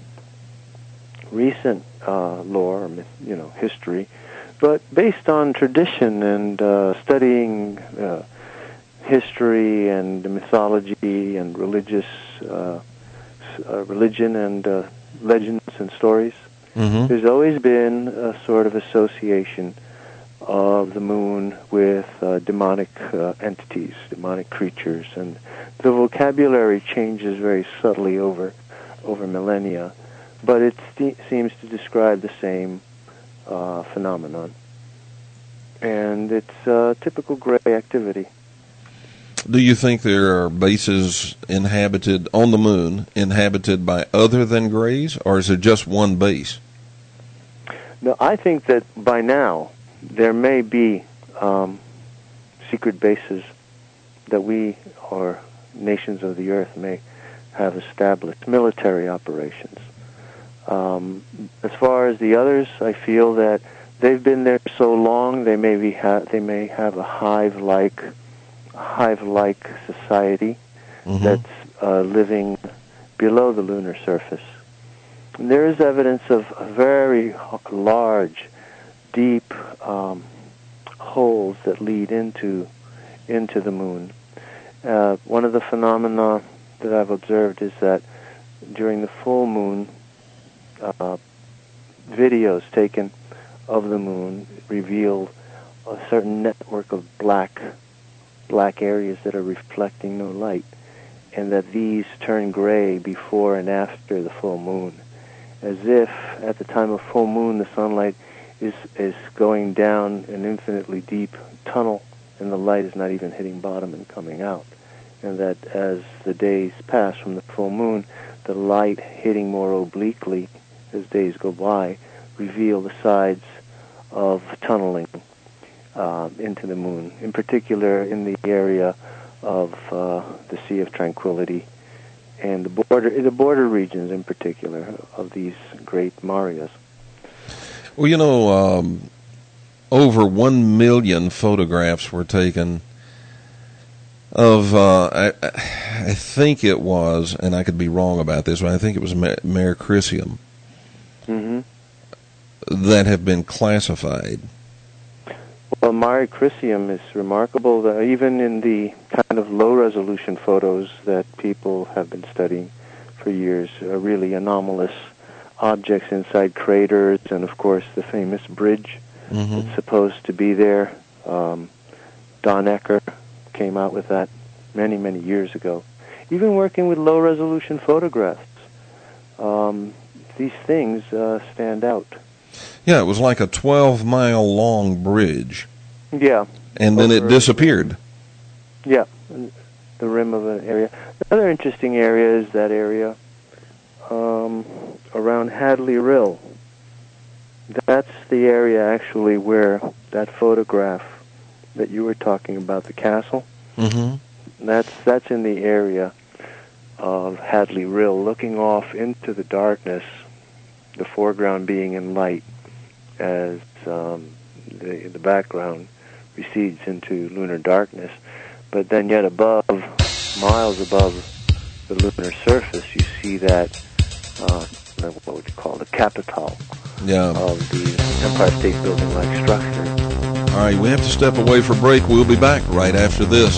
recent uh, lore, or, you know, history, but based on tradition and uh, studying uh, history and mythology and religious uh, uh, religion and uh, legends and stories. Mm-hmm. There's always been a sort of association of the moon with uh, demonic uh, entities, demonic creatures, and the vocabulary changes very subtly over over millennia, but it st- seems to describe the same uh, phenomenon, and it's uh, typical Grey activity. Do you think there are bases inhabited on the moon, inhabited by other than Greys, or is it just one base? No, I think that by now there may be um, secret bases that we, or nations of the earth, may have established, military operations. Um, as far as the others, I feel that they've been there so long, they may be ha- they may have a hive-like, hive-like society mm-hmm. that's uh, living below the lunar surface. And there is evidence of very large, deep um, holes that lead into into the moon. Uh, one of the phenomena that I've observed is that during the full moon, uh, videos taken of the moon reveal a certain network of black black areas that are reflecting no light, and that these turn gray before and after the full moon, as if at the time of full moon the sunlight is is going down an infinitely deep tunnel, and the light is not even hitting bottom and coming out. And that as the days pass from the full moon, the light hitting more obliquely as days go by reveal the sides of tunneling uh, into the moon, in particular in the area of uh, the Sea of Tranquility and the border, the border regions in particular of these great mareas. Well, you know, um, over one million photographs were taken of, uh, I, I think it was, and I could be wrong about this, but I think it was Mare Crisium mm-hmm. that have been classified. Well, Mare Crisium is remarkable, that even in the kind of low-resolution photos that people have been studying for years, are really anomalous objects inside craters, and of course the famous bridge mm-hmm. that's supposed to be there. Um, Don Ecker came out with that many, many years ago. Even working with low-resolution photographs, um, these things uh, stand out. Yeah, it was like a twelve-mile long bridge. Yeah. And then it disappeared. Yeah, the rim of an area. Another interesting area is that area um, around Hadley Rill. That's the area, actually, where that photograph that you were talking about, the castle, mm-hmm. that's that's in the area of Hadley Rill, looking off into the darkness, the foreground being in light, as um, the, the background recedes into lunar darkness. But then yet above, miles above the lunar surface, you see that, uh, what would you call it, the Capitol yeah. of the Empire State Building-like structure. All right, we have to step away for break. We'll be back right after this.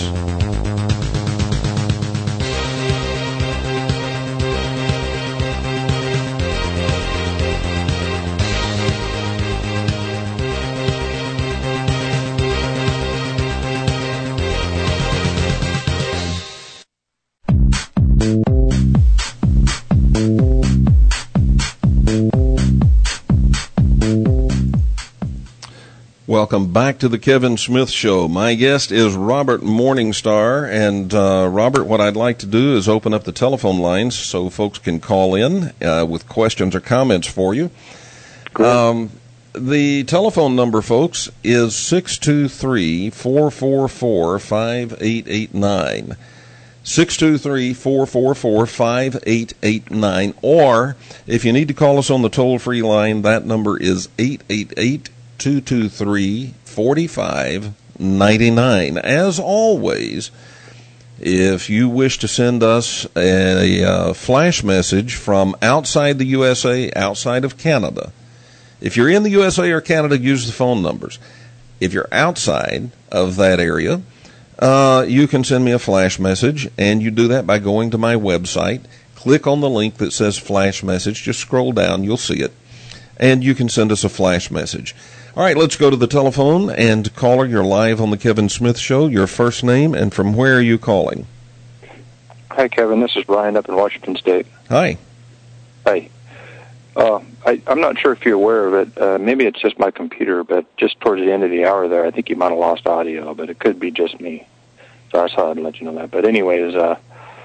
welcome back to the Kevin Smith Show. My guest is Robert Morningstar, and uh, Robert, what I'd like to do is open up the telephone lines so folks can call in uh, with questions or comments for you. Um, the telephone number, folks, is six two three, four four four, five eight eight nine. six two three, four four four, five eight eight nine. Or, if you need to call us on the toll-free line, that number is eight eight eight, two two three, four five nine nine. As always, if you wish to send us a, a flash message from outside the U S A, outside of Canada, if you're in the U S A or Canada, use the phone numbers. If you're outside of that area, uh, you can send me a flash message, and you do that by going to my website. Click on the link that says flash message. Just scroll down. You'll see it. And you can send us a flash message. All right, let's go to the telephone. And caller, you're live on the Kevin Smith Show. Your first name and from where are you calling? Hi, Kevin. This is Brian up in Washington State. Hi. Hi. Uh, I, I'm not sure if you're aware of it. Uh, maybe it's just my computer, but just towards the end of the hour there, I think you might have lost audio, but it could be just me. So I thought I'd let you know that. But anyways, uh,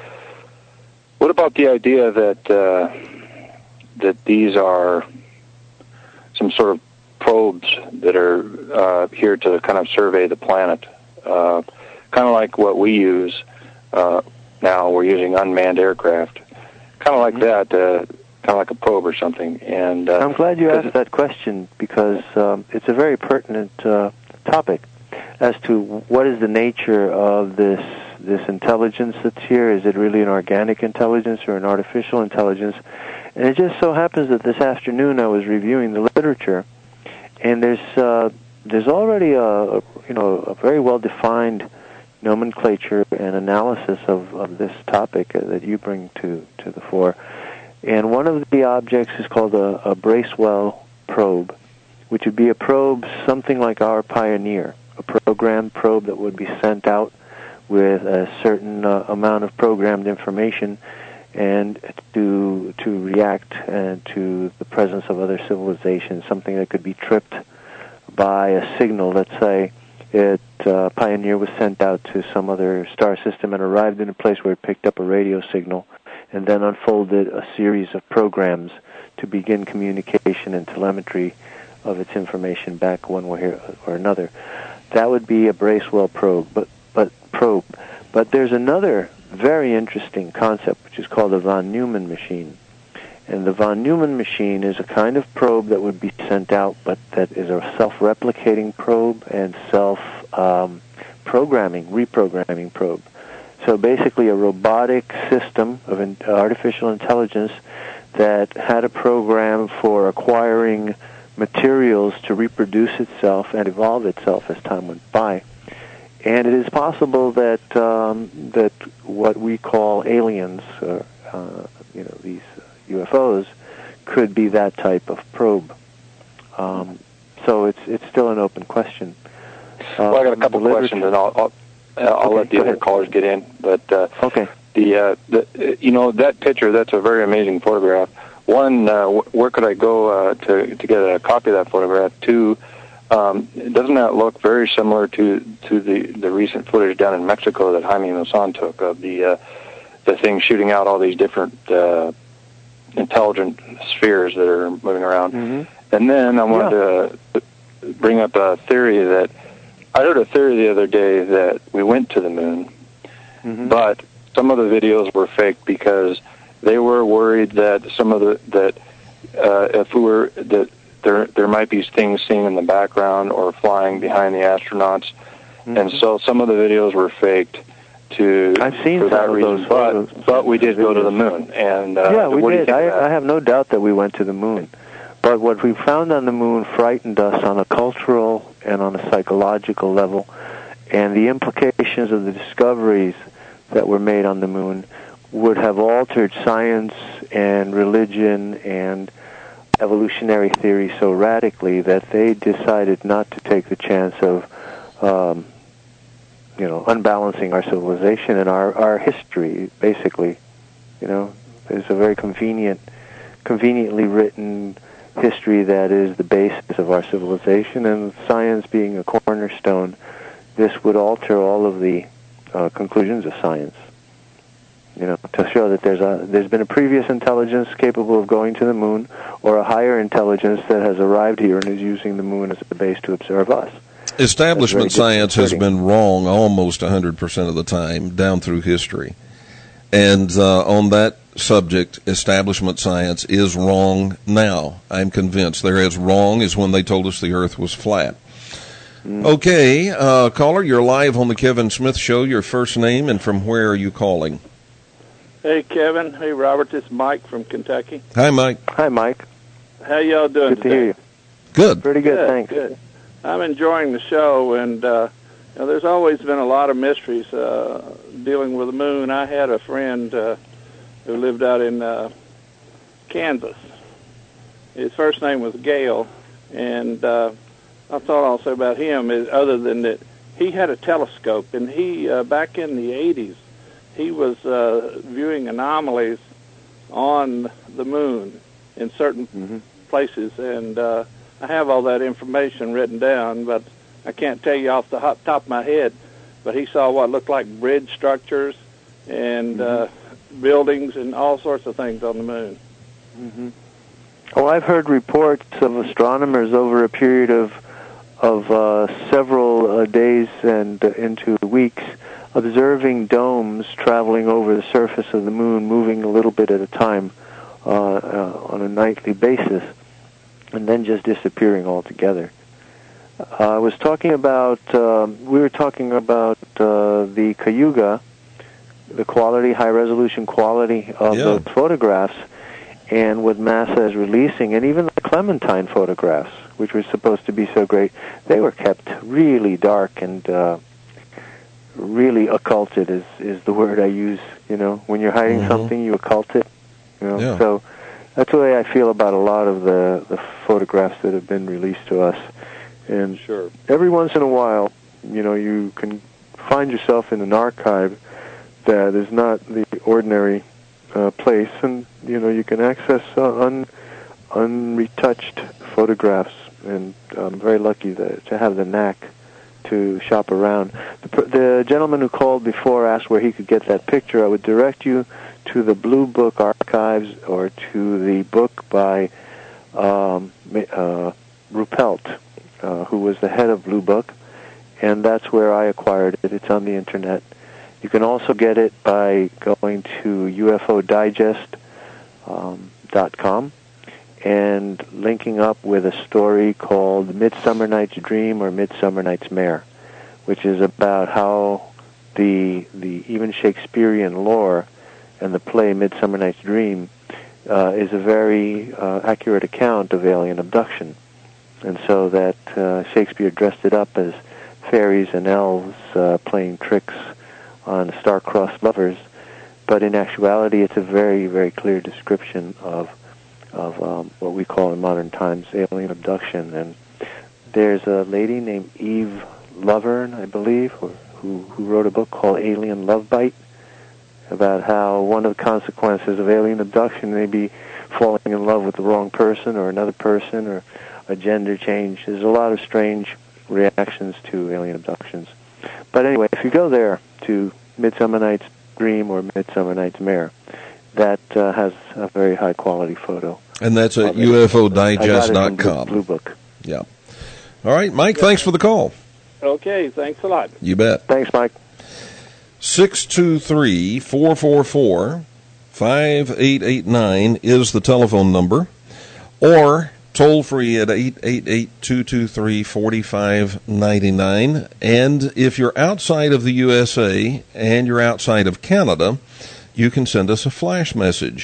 what about the idea that uh, that these are some sort of probes that are uh, here to kind of survey the planet, uh, kind of like what we use uh, now? We're using unmanned aircraft, kind of like mm-hmm. that. Uh, kind of like a probe or something. And uh, I'm glad you asked that question, because um, it's a very pertinent uh, topic as to what is the nature of this this intelligence that's here. Is it really an organic intelligence or an artificial intelligence? And it just so happens that this afternoon I was reviewing the literature, and there's uh, there's already a, a you know a very well defined nomenclature and analysis of, of this topic uh, that you bring to to the fore. And one of the objects is called a, a Bracewell probe, which would be a probe something like our Pioneer, a programmed probe that would be sent out with a certain uh, amount of programmed information and to to react uh, to the presence of other civilizations, something that could be tripped by a signal. Let's say it uh, Pioneer was sent out to some other star system and arrived in a place where it picked up a radio signal, and then unfolded a series of programs to begin communication and telemetry of its information back one way or another. That would be a Bracewell probe, but but probe. But there's another very interesting concept which is called the von Neumann machine. And the von Neumann machine is a kind of probe that would be sent out, but that is a self-replicating probe and self-programming, um, reprogramming probe. So basically a robotic system of in- artificial intelligence that had a program for acquiring materials to reproduce itself and evolve itself as time went by. And it is possible that um, that what we call aliens, or, uh, you know, these U F Os, could be that type of probe. Um, so it's it's still an open question. Well, I got a couple questions, and I'll... I'll Uh, I'll okay, let the other callers get in, but uh, okay. the, uh, the you know that picture, that's a very amazing photograph. One, uh, where could I go uh, to to get a copy of that photograph? Two, um, doesn't that look very similar to to the, the recent footage down in Mexico that Jaime Maussan took of the uh, the thing shooting out all these different uh, intelligent spheres that are moving around? Mm-hmm. And then I wanted yeah. to bring up a theory that. I heard a theory the other day that we went to the moon, mm-hmm. but some of the videos were fake because they were worried that some of the that uh, if we were that there there might be things seen in the background or flying behind the astronauts, mm-hmm. and so some of the videos were faked. To I've seen for that some reason, of those but photos, but we did videos. go to the moon, and uh, yeah, we what did. Do you think I, I have no doubt that we went to the moon. But what we found on the moon frightened us on a cultural and on a psychological level, and the implications of the discoveries that were made on the moon would have altered science and religion and evolutionary theory so radically that they decided not to take the chance of, um, you know, unbalancing our civilization and our, our history, basically. You know, it's a very convenient, conveniently written history that is the basis of our civilization, and science being a cornerstone, this would alter all of the uh, conclusions of science. You know, to show that there's a there's been a previous intelligence capable of going to the moon, or a higher intelligence that has arrived here and is using the moon as a base to observe us. Establishment science has been wrong almost one hundred percent of the time down through history. And uh, on that subject, establishment science is wrong now. I'm convinced. They're as wrong as when they told us the earth was flat. Mm. Okay, uh, caller, you're live on the Kevin Smith Show. Your first name and from where are you calling? Hey, Kevin. Hey, Robert. It's Mike from Kentucky. Hi, Mike. Hi, Mike. How y'all doing Good today? to hear you. Good. Pretty good, good thanks. Good. I'm enjoying the show, and uh, you know, there's always been a lot of mysteries uh, dealing with the moon. I had a friend uh, who lived out in uh, Kansas. His first name was Gale, and uh, I thought also about him, is, other than that, he had a telescope, and he, uh, back in the eighties, he was uh, viewing anomalies on the moon in certain mm-hmm. places, and uh, I have all that information written down, but I can't tell you off the top of my head. But he saw what looked like bridge structures and mm-hmm. uh, buildings and all sorts of things on the moon. Mm-hmm. Oh, I've heard reports of astronomers over a period of of uh, several uh, days and uh, into weeks observing domes traveling over the surface of the moon, moving a little bit at a time uh, uh, on a nightly basis, and then just disappearing altogether. Uh, I was talking about, uh, we were talking about uh, the Cayuga, the quality, high-resolution quality of yeah. the photographs, and what NASA is releasing, and even the Clementine photographs, which were supposed to be so great, they were kept really dark and uh, really occulted is, is the word I use. You know, when you're hiding mm-hmm. something, you occult it. You know, yeah. so that's the way I feel about a lot of the, the photographs that have been released to us. And sure. every once in a while, you know, you can find yourself in an archive that is not the ordinary uh, place, and you know, you can access uh, un unretouched photographs. And I'm very lucky that, to have the knack to shop around. The, the gentleman who called before asked where he could get that picture. I would direct you to the Blue Book Archives or to the book by um, uh, Ruppelt, uh, who was the head of Blue Book, and that's where I acquired it. It's on the Internet. You can also get it by going to U F O digest dot com. Um, and linking up with a story called Midsummer Night's Dream or Midsummer Night's Mare, which is about how the the even Shakespearean lore and the play Midsummer Night's Dream uh, is a very uh, accurate account of alien abduction. And so that uh, Shakespeare dressed it up as fairies and elves uh, playing tricks on star-crossed lovers, but in actuality it's a very, very clear description of of um, what we call in modern times alien abduction. And there's a lady named Eve Lovern, I believe, or, who, who wrote a book called Alien Love Bite, about how one of the consequences of alien abduction may be falling in love with the wrong person or another person or a gender change. There's a lot of strange reactions to alien abductions. But anyway, if you go there to Midsummer Night's Dream or Midsummer Night's Mare, that uh, has a very high-quality photo. And that's at U F O digest dot com. Blue Book. Yeah. All right, Mike, yeah. Thanks for the call. Okay, thanks a lot. You bet. Thanks, Mike. six two three, four four four, five eight eight nine is the telephone number, or toll-free at eight eight eight, two two three, four five nine nine. And if you're outside of the U S A and you're outside of Canada, you can send us a flash message.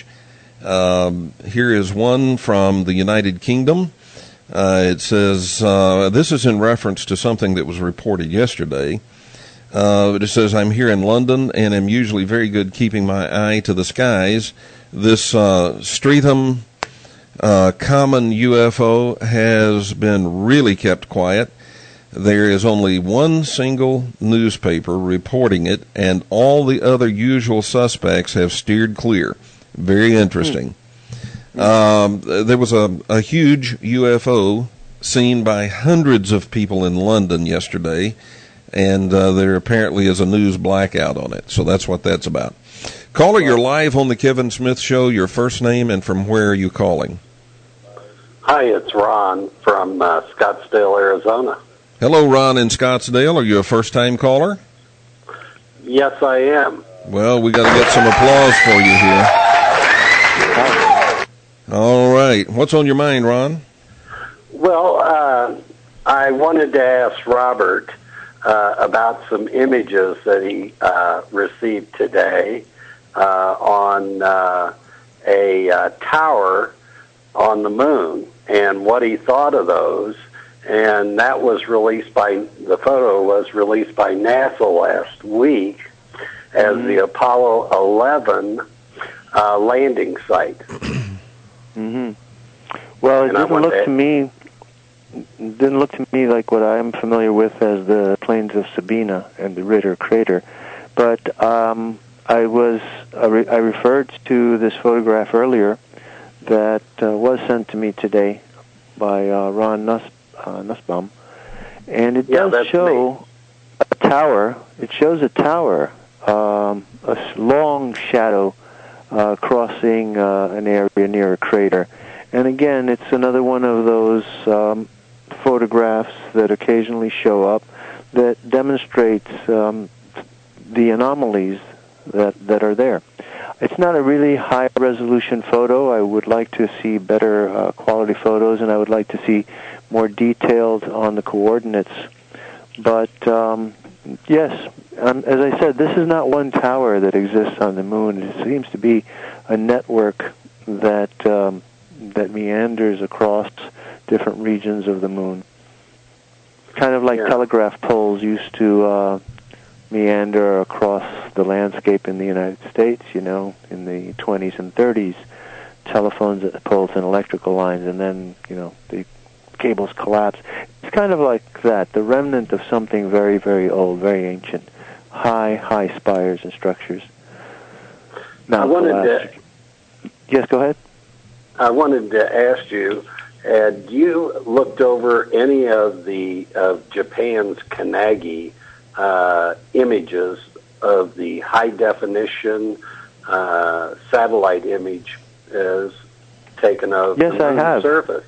Um, here is one from the United Kingdom. Uh, it says, uh, this is in reference to something that was reported yesterday. Uh, it says, I'm here in London and am usually very good keeping my eye to the skies. This uh, Streatham uh, common U F O has been really kept quiet. There is only one single newspaper reporting it, and all the other usual suspects have steered clear. Very interesting. Um, there was a, a huge U F O seen by hundreds of people in London yesterday, and uh, there apparently is a news blackout on it. So that's what that's about. Caller, you're live on the Kevin Smith Show. Your first name and from where are you calling? Hi, it's Ron from uh, Scottsdale, Arizona. Hello, Ron in Scottsdale. Are you a first-time caller? Yes, I am. Well, we got to get some applause for you here. All right. What's on your mind, Ron? Well, uh, I wanted to ask Robert uh, about some images that he uh, received today uh, on uh, a uh, tower on the moon and what he thought of those. And that was released by, the photo was released by NASA last week as mm-hmm. the Apollo eleven uh, landing site. Mm-hmm. Well, it and didn't look to, to me, didn't look to me like what I'm familiar with as the plains of Sabina and the Ritter crater. But um, I was, I, re- I referred to this photograph earlier that uh, was sent to me today by uh, Ron Nuss, uh, Nussbaum, and it yeah, does show me. a tower. It shows a tower, um, a long shadow uh, crossing uh, an area near a crater. And again, it's another one of those um, photographs that occasionally show up that demonstrates um, the anomalies that that are there. It's not a really high-resolution photo. I would like to see better uh, quality photos, and I would like to see more detailed on the coordinates. But, um, yes, um, as I said, this is not one tower that exists on the moon. It seems to be a network that um, that meanders across different regions of the moon. Kind of like yeah. telegraph poles used to uh, meander across the landscape in the United States, you know, in the twenties and thirties, telephones, poles, and electrical lines, and then, you know, the cables collapse. It's kind of like that, the remnant of something very, very old, very ancient. High, high spires and structures. Now I wanted collapsed. to... Yes, go ahead. I wanted to ask you, had you looked over any of the of Japan's Kannagi uh, images of the high-definition uh, satellite image is taken of yes, the I moon's have. surface?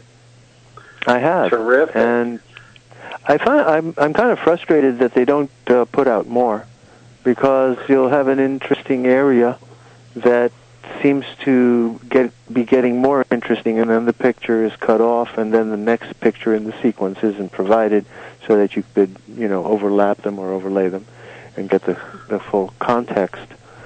I have. Terrific. And I find I'm I'm kind of frustrated that they don't uh, put out more, because you'll have an interesting area that seems to get be getting more interesting, and then the picture is cut off, and then the next picture in the sequence isn't provided, so that you could, you know, overlap them or overlay them and get the the full context.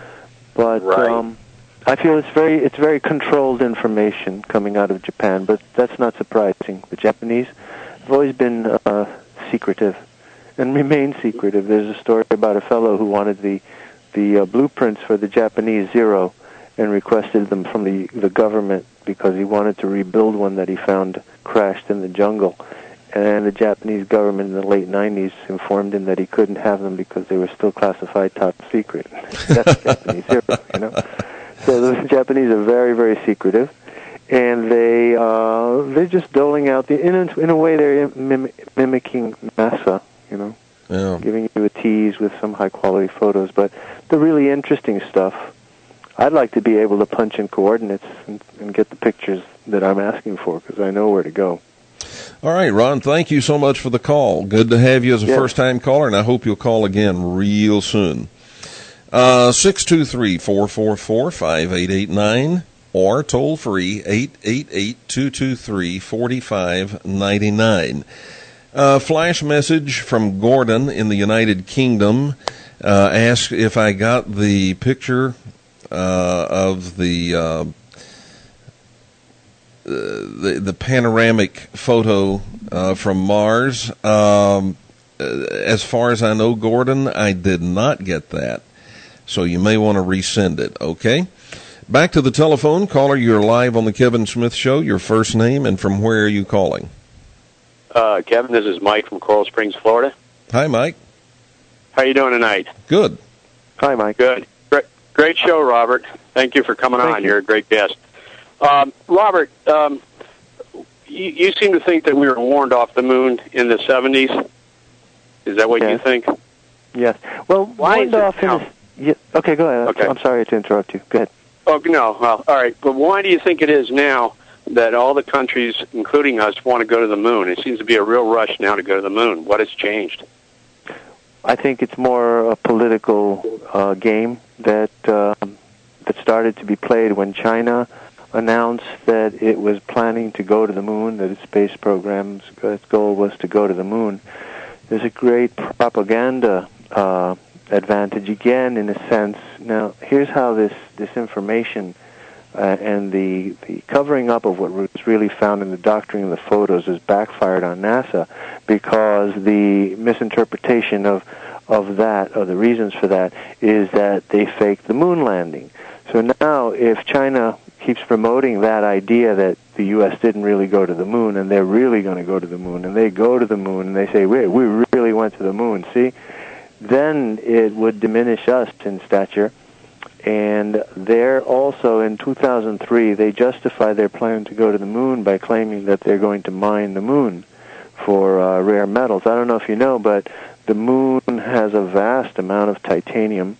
But right. um, I feel it's very it's very controlled information coming out of Japan, but that's not surprising. The Japanese have always been uh, secretive and remain secretive. There's a story about a fellow who wanted the the uh, blueprints for the Japanese Zero and requested them from the the government because he wanted to rebuild one that he found crashed in the jungle. And the Japanese government in the late nineties informed him that he couldn't have them because they were still classified top secret. That's Japanese Zero, you know. So the Japanese are very, very secretive, and they uh, they're just doling out the in a, in a way they're mim- mimicking NASA, you know, yeah. giving you a tease with some high quality photos. But the really interesting stuff, I'd like to be able to punch in coordinates and, and get the pictures that I'm asking for, because I know where to go. All right, Ron, thank you so much for the call. Good to have you as a yes. first-time caller, and I hope you'll call again real soon. Uh, six two three, four four four, five eight eight nine or toll-free eight eight eight, two two three, four five nine nine. Uh, flash message from Gordon in the United Kingdom. Uh, asked if I got the picture uh, of the... Uh, Uh, the the panoramic photo uh, from Mars. Um, as far as I know, Gordon, I did not get that, so you may want to resend it. Okay. Back to the telephone. Caller, you're live on the Kevin Smith Show. Your first name and from where are you calling? Uh, Kevin, this is Mike from Coral Springs, Florida. Hi, Mike. How you doing tonight? Good. Hi, Mike. Good. Great, great show, Robert. Thank you for coming Thank on. you. You're a great guest. Um, Robert, um, you, you seem to think that we were warned off the moon in the seventies. Is that what yes. you think? Yes. Well, Why warned is it off in now? the, yeah, okay, go ahead. Okay. I'm sorry to interrupt you. Go ahead. Oh, no. Well, all right. But why do you think it is now that all the countries, including us, want to go to the moon? It seems to be a real rush now to go to the moon. What has changed? I think it's more a political uh, game that um, that started to be played when China announced that it was planning to go to the moon, that its space program's its goal was to go to the moon. There's a great propaganda uh, advantage again, in a sense. Now, here's how this, this information uh, and the, the covering up of what was really found in the doctoring of the photos has backfired on NASA, because the misinterpretation of of that, or the reasons for that, is that they faked the moon landing. So now, if China keeps promoting that idea that the U S didn't really go to the moon, and they're really going to go to the moon, and they go to the moon, and they say, wait, we really went to the moon, see? Then it would diminish us in stature. And they're also, in two thousand three, they justified their plan to go to the moon by claiming that they're going to mine the moon for uh, rare metals. I don't know if you know, but the moon has a vast amount of titanium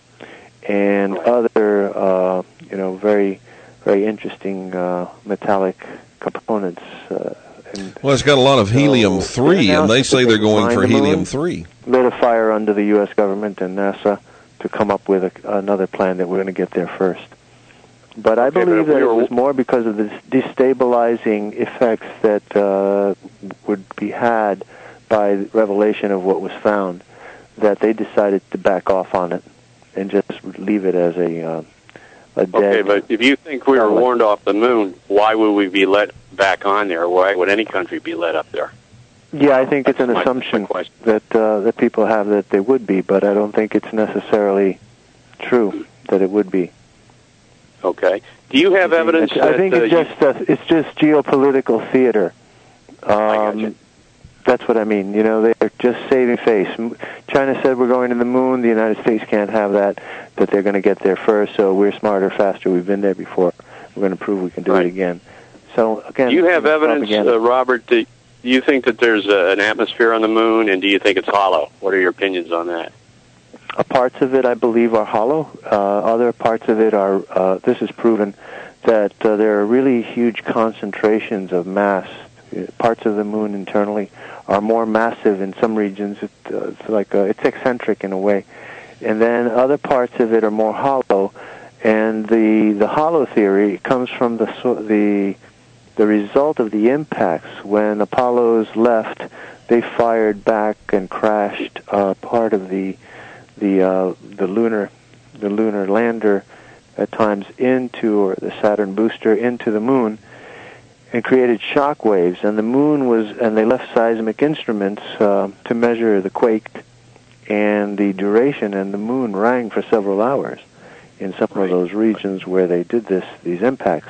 and other, uh, you know, very, very interesting uh, metallic components. Uh, and well, it's got a lot of helium three, so and they say they're going for helium three. Lit a fire under the U S government and NASA to come up with a, another plan that we're going to get there first. But I okay, believe but that we were... it was more because of the destabilizing effects that uh, would be had by the revelation of what was found, that they decided to back off on it and just leave it as a, uh, a dead... Okay, but if you think we were warned off the moon, why would we be let back on there? Why would any country be let up there? Yeah, I think That's it's an my, assumption my that uh, that people have that they would be, but I don't think it's necessarily true that it would be. Okay. Do you have evidence I that... think uh, it's just uh, it's just geopolitical theater. Um, I got you. That's what I mean. You know, they're just saving face. China said we're going to the moon. The United States can't have that, that they're going to get there first, so we're smarter, faster. We've been there before. We're going to prove we can do right. it again. So, again... Do you have evidence, uh, Robert, that you think that there's uh, an atmosphere on the moon, and do you think it's hollow? What are your opinions on that? Uh, parts of it, I believe, are hollow. Uh, other parts of it are, uh, this is proven, that uh, there are really huge concentrations of mass. Parts of the moon internally are more massive in some regions. It, uh, it's like a, it's eccentric in a way. And then other parts of it are more hollow. And the the hollow theory comes from the the the result of the impacts. When Apollos left, they fired back and crashed uh, part of the the uh, the lunar the lunar lander at times into, or the Saturn booster into the moon, and created shock waves. And the moon was, and they left seismic instruments uh, to measure the quake and the duration, and the moon rang for several hours in some of those regions where they did this, these impacts.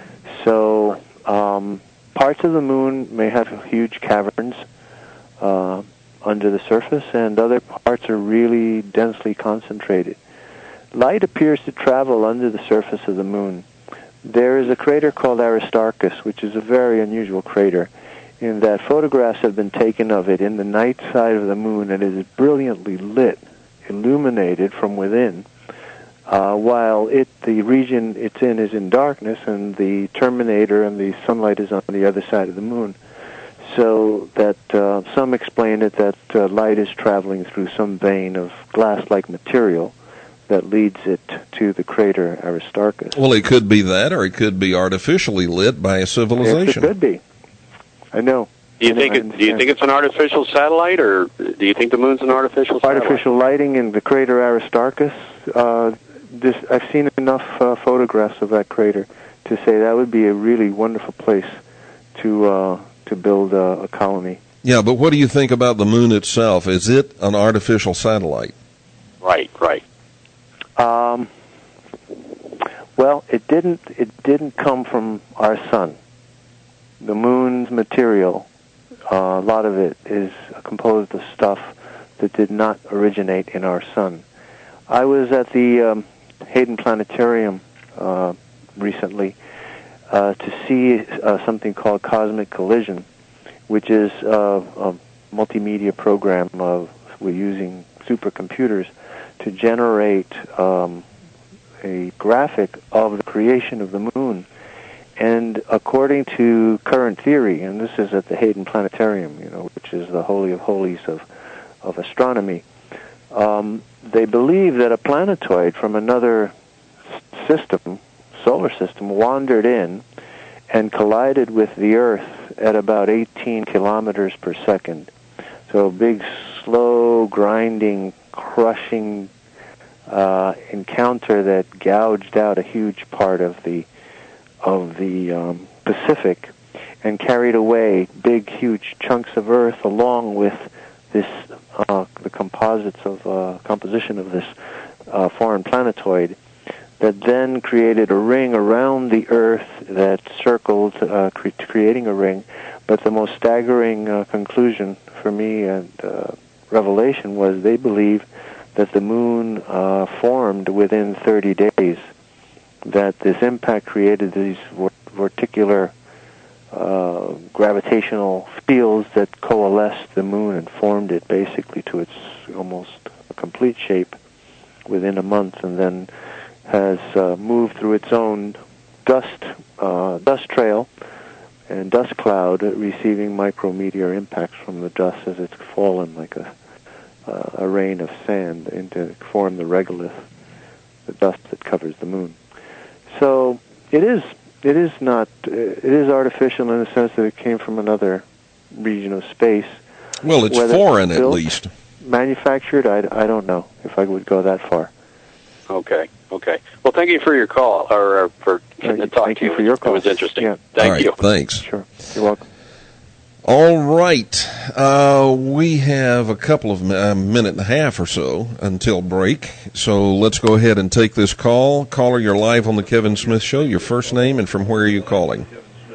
So um, parts of the moon may have huge caverns uh, under the surface, and other parts are really densely concentrated. Light appears to travel under the surface of the moon. There is a crater called Aristarchus, which is a very unusual crater, in that photographs have been taken of it in the night side of the moon, and it is brilliantly lit, illuminated from within, uh, while it the region it's in is in darkness, and the terminator and the sunlight is on the other side of the moon. So that uh, some explain it that uh, light is traveling through some vein of glass-like material that leads it to the crater Aristarchus. Well, it could be that, or it could be artificially lit by a civilization. Yes, it could be. I know. Do you think it, do you think it's an artificial satellite, or do you think the moon's an artificial satellite? Artificial lighting in the crater Aristarchus. Uh, this, I've seen enough uh, photographs of that crater to say that would be a really wonderful place to uh, to build uh, a colony. Yeah, but what do you think about the moon itself? Is it an artificial satellite? Right, right. Um, well, it didn't. It didn't come from our sun. The moon's material, uh, a lot of it is composed of stuff that did not originate in our sun. I was at the um, Hayden Planetarium uh, recently, uh, to see uh, something called cosmic collision, which is uh, a multimedia program of we're using supercomputers to generate um, a graphic of the creation of the moon. And according to current theory, and this is at the Hayden Planetarium, you know, which is the holy of holies of, of astronomy, um, they believe that a planetoid from another system, solar system, wandered in and collided with the Earth at about eighteen kilometers per second. So a big, slow, grinding, crushing uh, encounter that gouged out a huge part of the of the um, Pacific and carried away big, huge chunks of Earth along with this uh, the composites of uh, composition of this uh, foreign planetoid, that then created a ring around the Earth that circled, uh, cre- creating a ring. But the most staggering uh, conclusion for me and uh, revelation was they believe that the moon uh, formed within thirty days, that this impact created these vor- vorticular uh, gravitational fields that coalesced the moon and formed it basically to its almost a complete shape within a month, and then has uh, moved through its own dust uh, dust trail and dust cloud, receiving micrometeor impacts from the dust as it's fallen like a uh, a rain of sand into form the regolith, the dust that covers the moon. So it is it is not it is artificial in the sense that it came from another region of space. Well, it's Whether foreign it's at built, least. Manufactured, I, I don't know if I would go that far. Okay, okay. Well, thank you for your call, or uh, for Thank to you, talk thank to you you. for your It was call. interesting. Yeah. Thank All right, you. thanks. Sure. You're welcome. All right. Uh, we have a couple of a minute and a half or so until break. So let's go ahead and take this call. Caller, you're live on the Kevin Smith Show. Your first name and from where are you calling?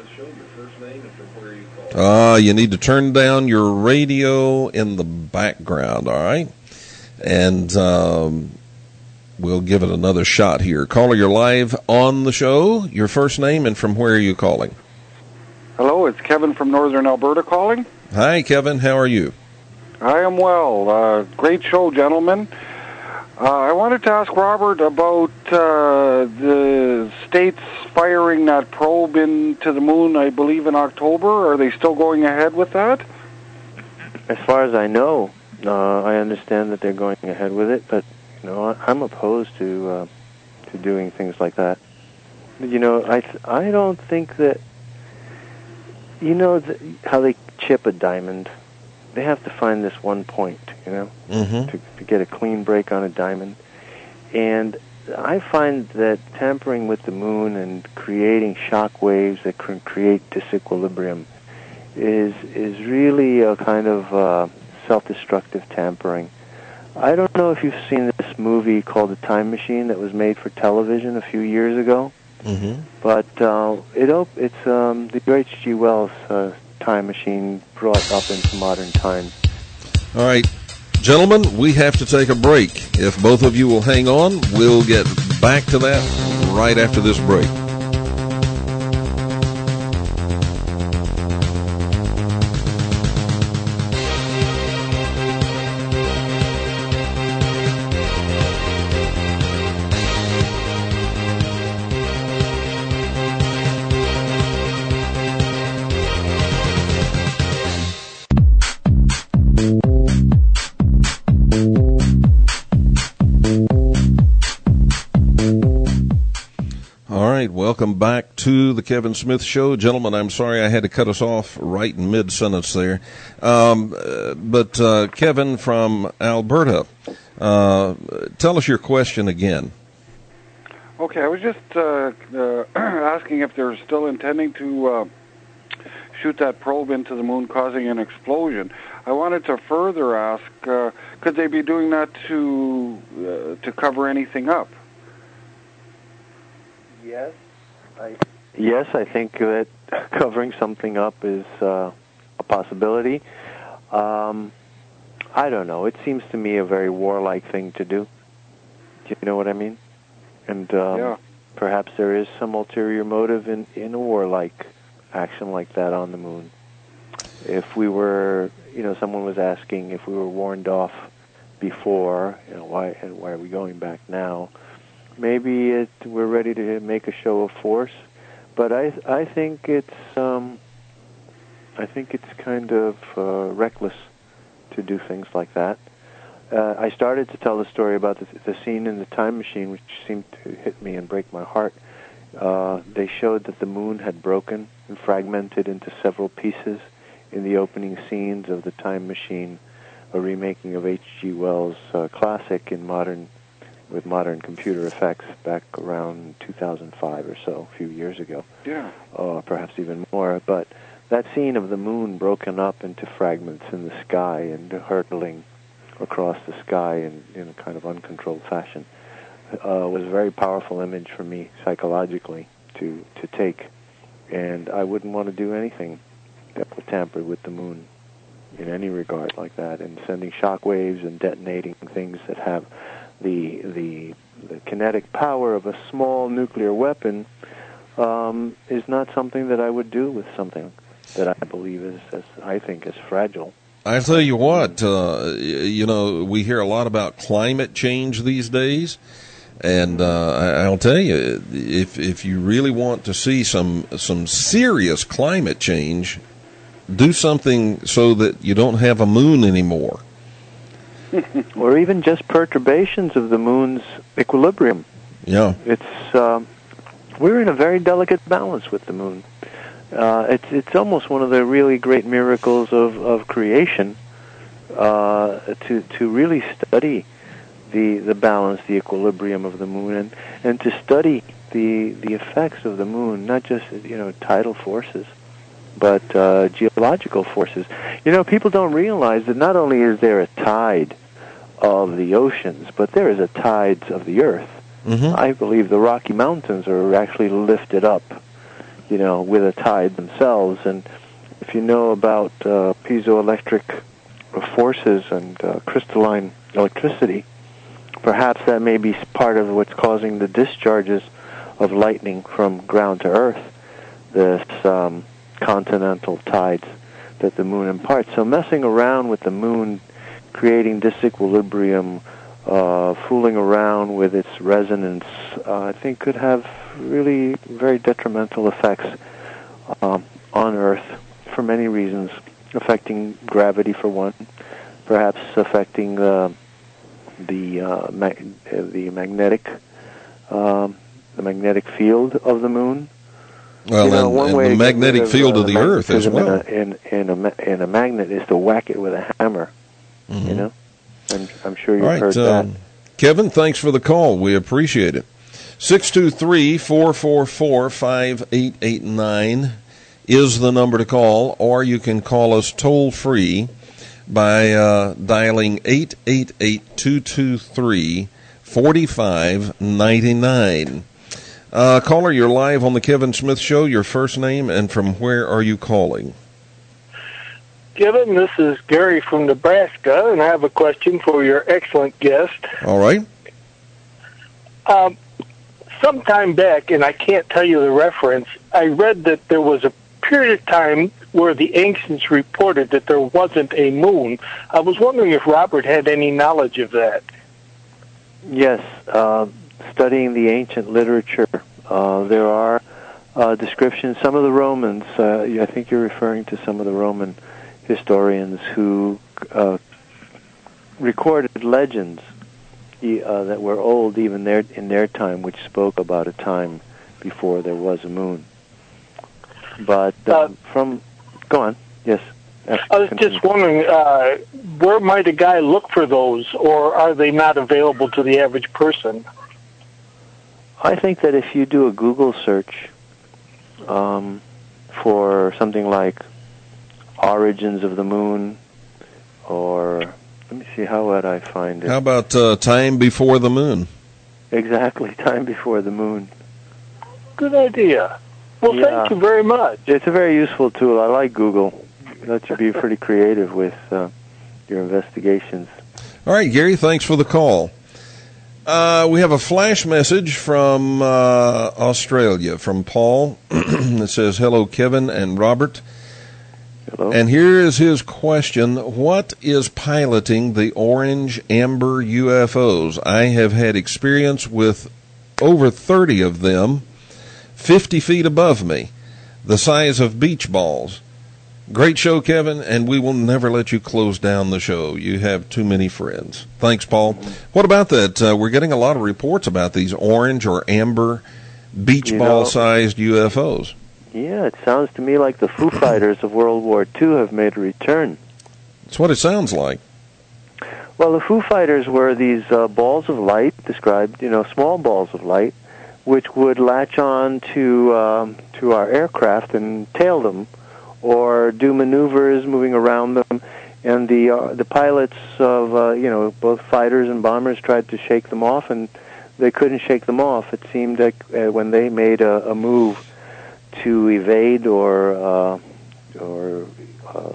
Ah, uh, you need to turn down your radio in the background, all right? And um, we'll give it another shot here. Caller, you're live on the show. Your first name and from where are you calling? Hello, it's Kevin from Northern Alberta calling. Hi, Kevin. How are you? I am well. Uh, great show, gentlemen. Uh, I wanted to ask Robert about uh, the states firing that probe into the moon, I believe, in October. Are they still going ahead with that? As far as I know, uh, I understand that they're going ahead with it, but you know, I'm opposed to uh, to doing things like that. You know, I th- I don't think that. You know the, how they chip a diamond? They have to find this one point, you know, Mm-hmm. to, to get a clean break on a diamond. And I find that tampering with the moon and creating shock waves that can create disequilibrium is is really a kind of uh, self-destructive tampering. I don't know if you've seen this movie called The Time Machine that was made for television a few years ago. Mm-hmm. But uh, it op- it's um, the H G Wells uh, Time Machine brought up into modern times. All right, gentlemen, we have to take a break. If both of you will hang on, we'll get back to that right after this break. Welcome back to the Kevin Smith Show. Gentlemen, I'm sorry I had to cut us off right in mid-sentence there. Um, uh, but uh, Kevin from Alberta, uh, tell us your question again. Okay, I was just uh, uh, asking if they're still intending to uh, shoot that probe into the moon, causing an explosion. I wanted to further ask, uh, could they be doing that to uh, to cover anything up? Yes. I, yes, I think that covering something up is uh, a possibility. Um, I don't know. It seems to me a very warlike thing to do. Do you know what I mean? And um, yeah. perhaps there is some ulterior motive in, in a warlike action like that on the moon. If we were, you know, someone was asking if we were warned off before, you know, why and why are we going back now? Maybe it, we're ready to make a show of force, but I I think it's um, I think it's kind of uh, reckless to do things like that. Uh, I started to tell the story about the, the scene in the Time Machine, which seemed to hit me and break my heart. Uh, they showed that the moon had broken and fragmented into several pieces in the opening scenes of the Time Machine, a remaking of H G Wells' uh, classic in modern, with modern computer effects back around two thousand five or so, a few years ago. Yeah. Uh, perhaps even more. But that scene of the moon broken up into fragments in the sky and hurtling across the sky in, in a kind of uncontrolled fashion uh, was a very powerful image for me psychologically to, to take. And I wouldn't want to do anything that would tamper with the moon in any regard like that. And sending shock waves and detonating things that have the the, the kinetic power of a small nuclear weapon um, is not something that I would do with something that I believe is, as I think, is fragile. I tell you what, uh, you know, we hear a lot about climate change these days, and uh, I'll tell you, if if you really want to see some some serious climate change, do something so that you don't have a moon anymore. Or even just perturbations of the moon's equilibrium. Yeah. It's uh, we're in a very delicate balance with the moon. Uh, it's it's almost one of the really great miracles of, of creation uh, to to really study the the balance, the equilibrium of the moon, and, and to study the the effects of the moon, not just you know tidal forces, but uh, geological forces. You know, people don't realize that not only is there a tide of the oceans, but there is a tide of the earth. Mm-hmm. I believe the Rocky Mountains are actually lifted up, you know, with a tide themselves. And if you know about uh, piezoelectric forces and uh, crystalline electricity, perhaps that may be part of what's causing the discharges of lightning from ground to earth, this um, continental tides that the moon imparts. So messing around with the moon, creating disequilibrium, uh, fooling around with its resonance, uh, I think could have really very detrimental effects um, on Earth for many reasons, affecting gravity for one, perhaps affecting uh, the uh, mag- the magnetic um, the magnetic field of the moon. Well, you know, and, one and way the magnetic of, field uh, of the, the Earth as well. In a, in, in, a, in a magnet is to whack it with a hammer. Mm-hmm. You know, I'm, I'm sure you've All right, heard uh, that. Kevin, thanks for the call. We appreciate it. six two three, four four four, five eight eight nine is the number to call, or you can call us toll-free by uh, dialing eight eight eight, two two three, four five nine nine. Uh, caller, you're live on the Kevin Smith Show. Your first name and from where are you calling? Kevin, this is Gary from Nebraska, and I have a question for your excellent guest. All right. Um, sometime back, and I can't tell you the reference, I read that there was a period of time where the ancients reported that there wasn't a moon. I was wondering if Robert had any knowledge of that. Yes, uh, studying the ancient literature, uh, there are uh, descriptions. Some of the Romans, uh, I think you're referring to some of the Roman historians who uh, recorded legends uh, that were old even their, in their time, which spoke about a time before there was a moon. But uh, uh, from, go on, yes. I was just wondering, uh, where might a guy look for those, or are they not available to the average person? I think that if you do a Google search um, for something like origins of the moon, or let me see, how would I find it? How about uh, time before the moon? Exactly, time before the moon. Good idea. Well, yeah. Thank you very much. It's a very useful tool. I like Google. It lets you be pretty creative with uh, your investigations. All right, Gary, thanks for the call. Uh, we have a flash message from uh, Australia, from Paul. It says, hello, Kevin and Robert. Hello. And here is his question. What is piloting the orange amber U F Os? I have had experience with over thirty of them, fifty feet above me, the size of beach balls. Great show, Kevin, and we will never let you close down the show. You have too many friends. Thanks, Paul. What about that? Uh, we're getting a lot of reports about these orange or amber beach You ball-sized U F Os. Yeah, it sounds to me like the Foo Fighters of World War Two have made a return. That's what it sounds like. Well, the Foo Fighters were these uh, balls of light, described, you know, small balls of light, which would latch on to um, to our aircraft and tail them, or do maneuvers moving around them, and the uh, the pilots of uh, you know both fighters and bombers tried to shake them off, and they couldn't shake them off. It seemed like uh, when they made a, a move to evade or uh, or uh,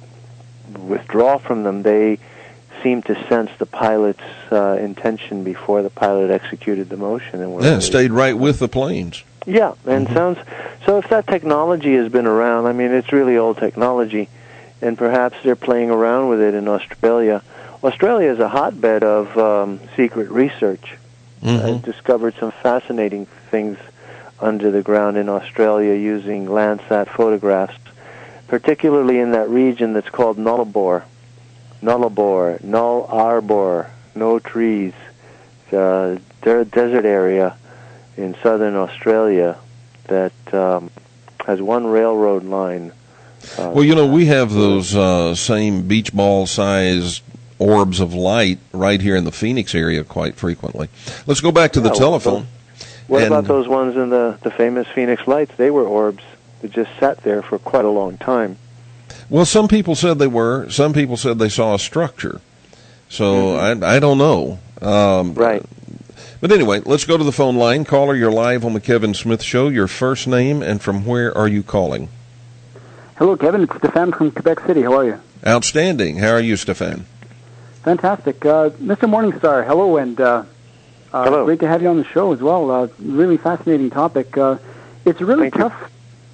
withdraw from them, they seemed to sense the pilot's uh, intention before the pilot executed the motion, and were Yeah, really stayed right with the planes. Yeah, and Mm-hmm. sounds so. If that technology has been around, I mean, it's really old technology, and perhaps they're playing around with it in Australia. Australia is a hotbed of um, secret research. Mm-hmm. I've discovered some fascinating things under the ground in Australia using Landsat photographs, particularly in that region that's called Nullarbor. Nullarbor, Null Arbor, no trees. Uh, de- desert area in southern Australia that um, has one railroad line. Uh, Well, you know, we have those uh, same beach ball-sized orbs of light right here in the Phoenix area quite frequently. Let's go back to the Yeah, telephone. What And- about those ones in the, the famous Phoenix Lights? They were orbs that just sat there for quite a long time. Well, some people said they were. Some people said they saw a structure. So Mm-hmm. I, I don't know. Um, Right. But anyway, let's go to the phone line. Caller, you're live on the Kevin Smith Show. Your first name and from where are you calling? Hello, Kevin. It's Stefan from Quebec City. How are you? Outstanding. How are you, Stefan? Fantastic. Uh, Mister Morningstar, hello, and uh, uh, Hello. great to have you on the show as well. Uh, really fascinating topic. Uh, it's really Thank you. tough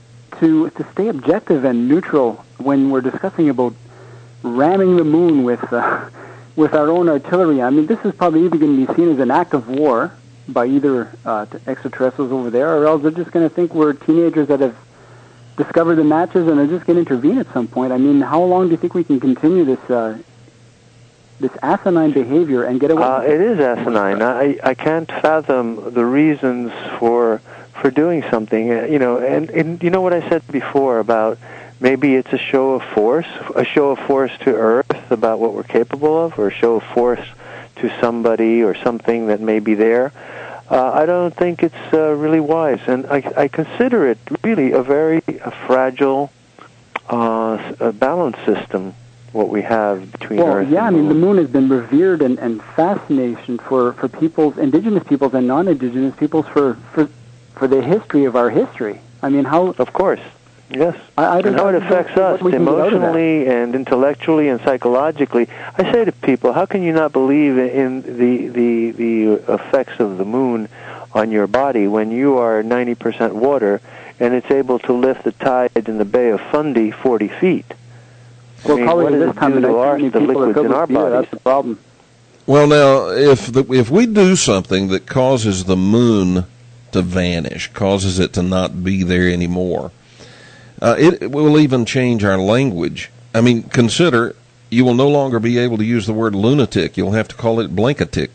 to to stay objective and neutral when we're discussing about ramming the moon with uh, with our own artillery. I mean, this is probably either going to be seen as an act of war by either uh, extraterrestrials over there, or else they're just going to think we're teenagers that have discovered the matches and are just going to intervene at some point. I mean, how long do you think we can continue this uh, this asinine behavior and get away? Uh, it is asinine. I, I can't fathom the reasons for for doing something. Uh, You know, and, and you know what I said before about maybe it's a show of force, a show of force to Earth about what we're capable of, or a show of force to somebody or something that may be there. Uh, I don't think it's uh, really wise, and I, I consider it really a very a fragile uh, a balance system, what we have between Well, Earth yeah, I and mean, the moon. moon has been revered and, and fascination for, for peoples, indigenous peoples and non-indigenous peoples for, for for the history of our history. I mean, how... Of course, yes. I, I don't and how know it affects us what we can get out of that. emotionally and intellectually and psychologically. I say to people, how can you not believe in the, the, the effects of the moon on your body when you are ninety percent water and it's able to lift the tide in the Bay of Fundy forty feet? I Well, mean, probably what at does this it time do of to night, our, too many the people are liquids filled in with our beer. bodies? That's the problem. Well, now, if the, if we do something that causes the moon to vanish, causes it to not be there anymore, uh, it, it will even change our language. I mean, consider, you will no longer be able to use the word lunatic. You'll have to call it blankatic.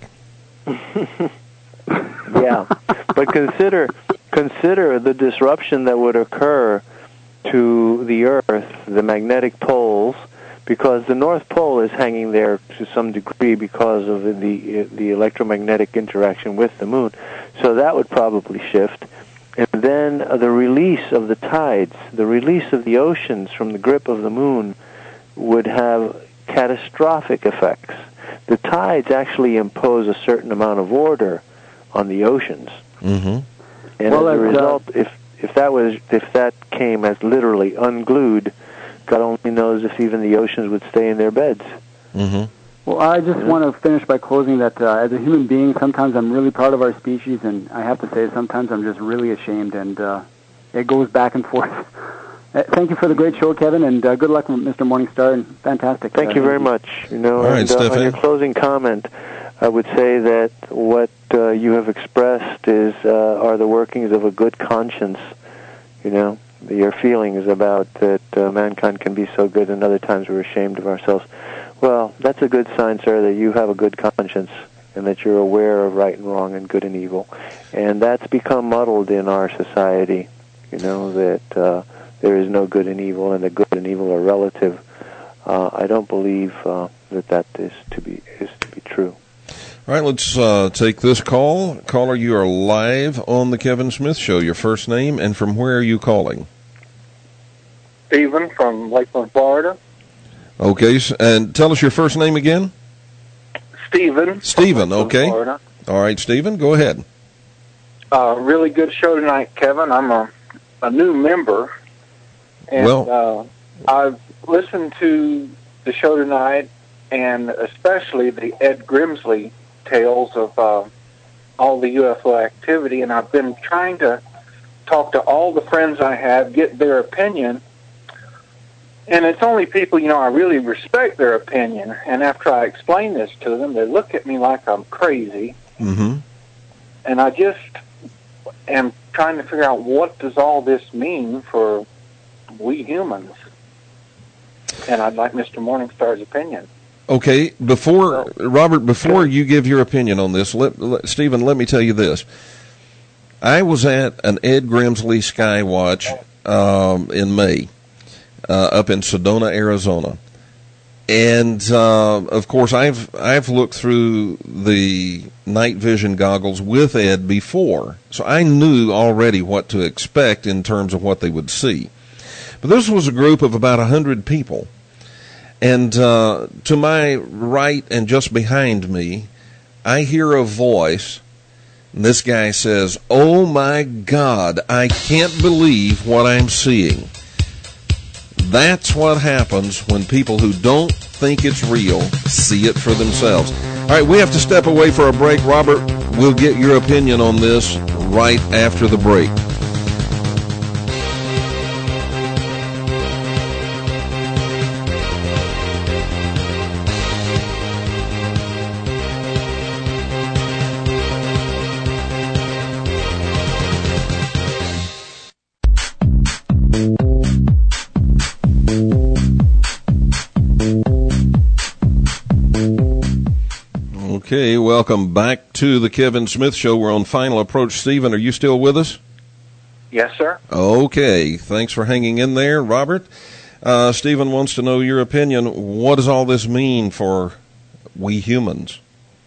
Yeah, but consider consider the disruption that would occur to the Earth, the magnetic poles, because the North Pole is hanging there to some degree because of the the electromagnetic interaction with the Moon. So that would probably shift. And then uh, the release of the tides, the release of the oceans from the grip of the Moon would have catastrophic effects. The tides actually impose a certain amount of order on the oceans. Mm-hmm. And Well, as a uh, result, if if that was if that came as literally unglued, God only knows if even the oceans would stay in their beds. Mm-hmm. Well, I just Yeah. want to finish by closing that uh, as a human being, sometimes I'm really proud of our species, and I have to say sometimes I'm just really ashamed, and uh, it goes back and forth. Uh, Thank you for the great show, Kevin, and uh, good luck, Mister Morningstar, and fantastic. Thank uh, you very much. You know, All right, and, uh, on Stefan. your closing comment, I would say that what uh, you have expressed is uh, are the workings of a good conscience. You know, your feelings about that uh, mankind can be so good, and other times we're ashamed of ourselves. Well, that's a good sign, sir, that you have a good conscience and that you're aware of right and wrong and good and evil. And that's become muddled in our society. You know that uh, there is no good and evil, and that good and evil are relative. Uh, I don't believe uh, that that is to be is to be true. All right, let's uh, take this call. Caller, you are live on the Kevin Smith Show. Your first name and from where are you calling? Stephen from Lakeland, Florida. Okay, and tell us your first name again. Stephen. Stephen, okay. Florida. All right, Stephen, go ahead. Uh, really good show tonight, Kevin. I'm a, a new member, and Well- uh, I've listened to the show tonight, and especially the Ed Grimsley tales of uh, all the U F O activity, and I've been trying to talk to all the friends I have, get their opinion. And it's only people, you know, I really respect their opinion. And after I explain this to them, they look at me like I'm crazy. Mm-hmm. And I just am trying to figure out what does all this mean for we humans. And I'd like Mister Morningstar's opinion. Okay, before, Robert, before you give your opinion on this, let, let, Stephen, let me tell you this. I was at an Ed Grimsley Skywatch um, in May. Uh, up in Sedona, Arizona, and uh, of course, I've I've looked through the night vision goggles with Ed before, so I knew already what to expect in terms of what they would see. But this was a group of about a hundred people, and uh, to my right and just behind me, I hear a voice. And this guy says, "Oh my God, I can't believe what I'm seeing." That's what happens when people who don't think it's real see it for themselves. All right, we have to step away for a break. Robert, we'll get your opinion on this right after the break. Okay, welcome back to the Kevin Smith Show. We're on Final Approach. Stephen, are you still with us? Yes, sir. Okay, thanks for hanging in there. Robert, uh, Stephen wants to know your opinion. What does all this mean for we humans?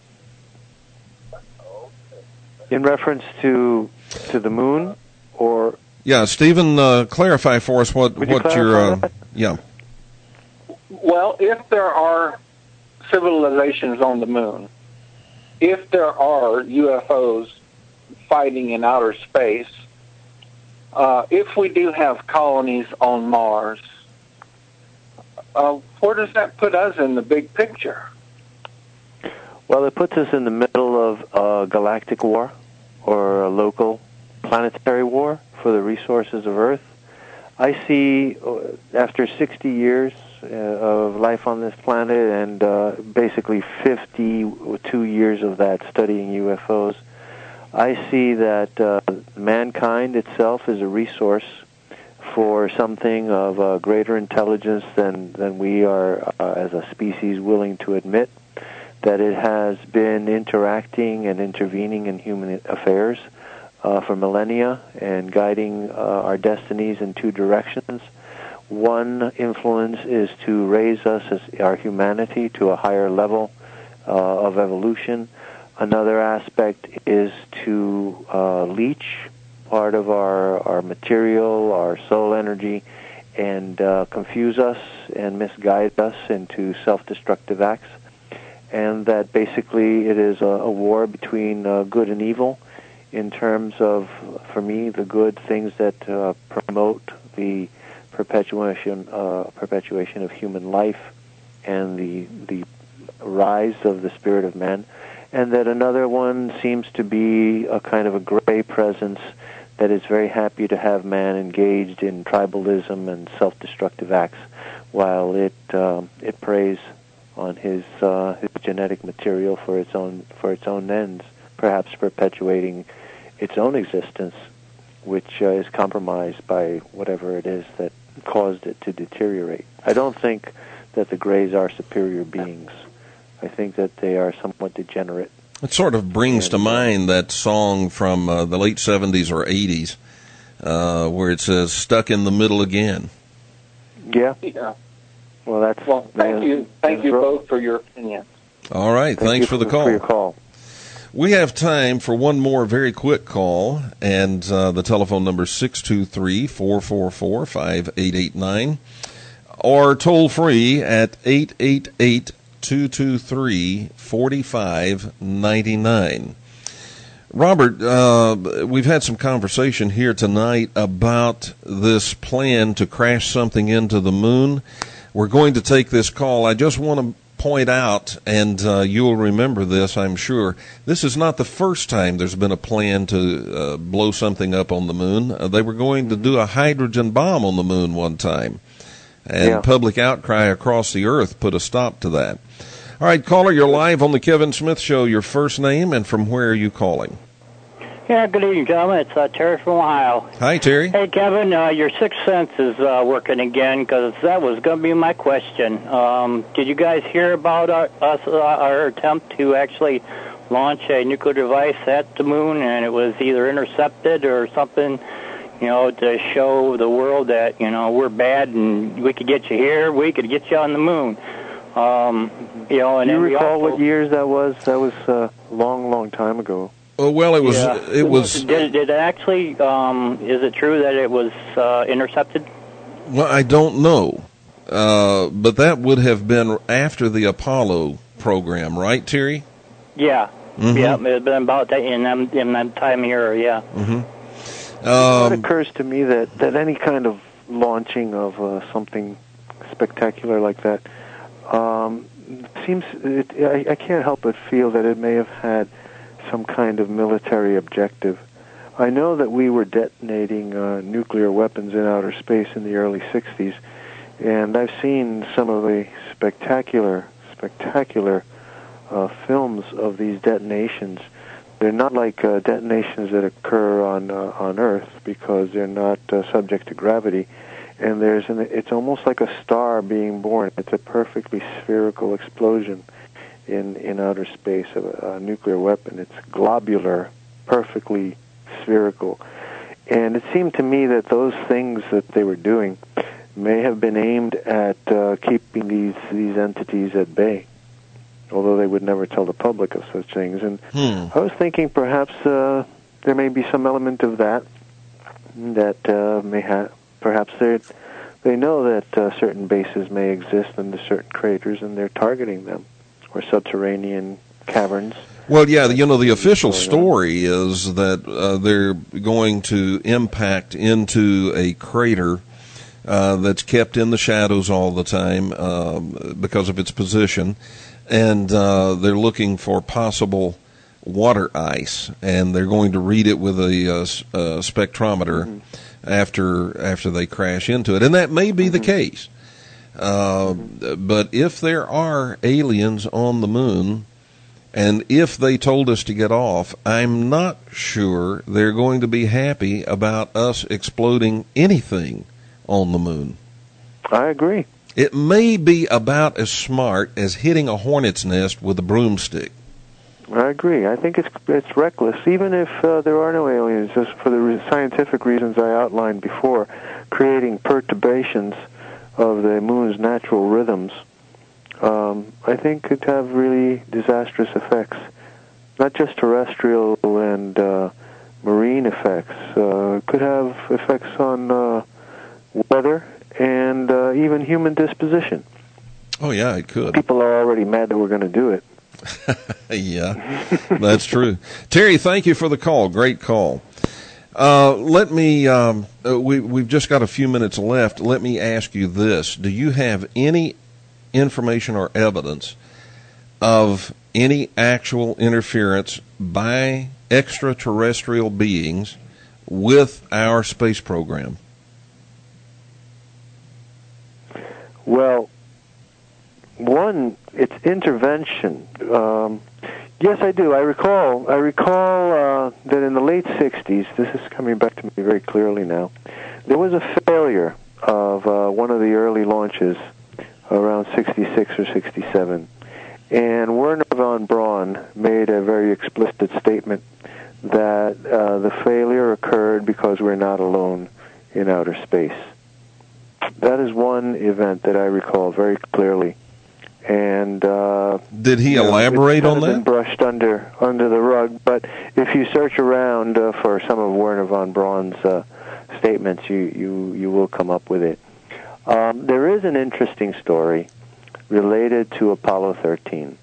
In reference to to the moon, or Yeah, Stephen, uh, clarify for us what, Would you what your... Uh, clarify that? yeah. Well, if there are civilizations on the moon, if there are U F Os fighting in outer space, uh, if we do have colonies on Mars, uh, where does that put us in the big picture? well, it puts us in the middle of a galactic war or a local planetary war for the resources of Earth. I see, uh, after sixty years uh, of life on this planet and uh, basically fifty-two years of that studying U F Os, I see that uh, mankind itself is a resource for something of uh, greater intelligence than, than we are uh, as a species willing to admit, that it has been interacting and intervening in human affairs uh, for millennia and guiding uh, our destinies in two directions. One influence is to raise us as our humanity to a higher level uh, of evolution. Another aspect is to uh, leach part of our, our material, our soul energy, and uh, confuse us and misguide us into self-destructive acts. And that basically it is a, a war between uh, good and evil in terms of, for me, the good things that uh, promote the perpetuation uh, perpetuation of human life and the the rise of the spirit of man, and that another one seems to be a kind of a gray presence that is very happy to have man engaged in tribalism and self-destructive acts, while it um, it preys on his uh, his genetic material for its own for its own ends, perhaps perpetuating its own existence, which uh, is compromised by whatever it is that caused it to deteriorate. I don't think that the Greys are superior beings. I think that they are somewhat degenerate. It sort of brings and, to mind that song from uh, the late seventies or eighties, uh, where it says, "Stuck in the Middle Again." Yeah. Yeah. Well, that's... Well, thank you. Thank you both for your opinion. All right. Thank Thanks for the call. For your call. We have time for one more very quick call, and uh, the telephone number is six two three, four four four, five eight eight nine, or toll free at eight eight eight, two two three, four five nine nine. Robert, uh, we've had some conversation here tonight about this plan to crash something into the moon. We're going to take this call. I just want to point out, and uh, you'll remember this, I'm sure, this is not the first time there's been a plan to uh, blow something up on the moon. Uh, they were going to do a hydrogen bomb on the moon one time, and yeah. public outcry across the earth put a stop to that. All right, caller, you're live on the Kevin Smith Show. Your first name and from where are you calling? Yeah, good evening, gentlemen. It's uh, Terry from Ohio. Hi, Terry. Hey, Kevin, uh, your sixth sense is uh, working again, because that was going to be my question. Um, did you guys hear about our, us, uh, our attempt to actually launch a nuclear device at the moon, and it was either intercepted or something, you know, to show the world that, you know, we're bad and we could get you here, we could get you on the moon. Um, you know, and Do you then recall we also, what years that was? That was a long, long time ago. Oh, well, it was. Yeah. It was. Did, did it actually? Um, is it true that it was uh, intercepted? Well, I don't know, uh, but that would have been after the Apollo program, right, Terry? Yeah, mm-hmm. yeah. It had been about that in that in that time here. Yeah. Mm-hmm. Um, it occurs to me that that any kind of launching of uh, something spectacular like that um, seems. It, I, I can't help but feel that it may have had some kind of military objective. I know that we were detonating uh, nuclear weapons in outer space in the early sixties, and I've seen some of the spectacular, spectacular uh, films of these detonations. They're not like uh, detonations that occur on uh, on Earth, because they're not uh, subject to gravity, and there's an, it's almost like a star being born. It's a perfectly spherical explosion in, in outer space of a, a nuclear weapon. It's globular, perfectly spherical. And it seemed to me that those things that they were doing may have been aimed at uh, keeping these, these entities at bay, although they would never tell the public of such things. And hmm. I was thinking perhaps uh, there may be some element of that, that uh, may have, perhaps they they know that uh, certain bases may exist under certain craters, and they're targeting them, or subterranean caverns. Well, yeah, you know, the official story is that uh, they're going to impact into a crater uh, that's kept in the shadows all the time um, because of its position, and uh, they're looking for possible water ice, and they're going to read it with a, uh, a spectrometer mm-hmm. after after they crash into it, and that may be mm-hmm. the case. Uh, but if there are aliens on the moon, and if they told us to get off, I'm not sure they're going to be happy about us exploding anything on the moon. I agree. It may be about as smart as hitting a hornet's nest with a broomstick. I agree. I think it's it's reckless, even if uh, there are no aliens, just for the re- scientific reasons I outlined before, creating perturbations of the moon's natural rhythms. Um, I think could have really disastrous effects, not just terrestrial and uh, marine effects. Uh, could have effects on uh, weather and uh, even human disposition. Oh, yeah, it could. People are already mad that we're going to do it. Yeah, that's true. Terry, thank you for the call. Great call. Uh, let me, um, uh, we, we've just got a few minutes left. Let me ask you this. Do you have any information or evidence of any actual interference by extraterrestrial beings with our space program? Well, one, it's intervention. Um, yes, I do. I recall. I recall uh, that in the late sixties, this is coming back to me very clearly now, there was a failure of uh, one of the early launches around sixty-six or sixty-seven, and Wernher von Braun made a very explicit statement that uh, the failure occurred because we're not alone in outer space. That is one event that I recall very clearly. And uh, did he elaborate know, on that? Been brushed under under the rug, but if you search around uh, for some of Wernher von Braun's uh, statements, you, you you will come up with it. Um, there is an interesting story related to Apollo thirteen,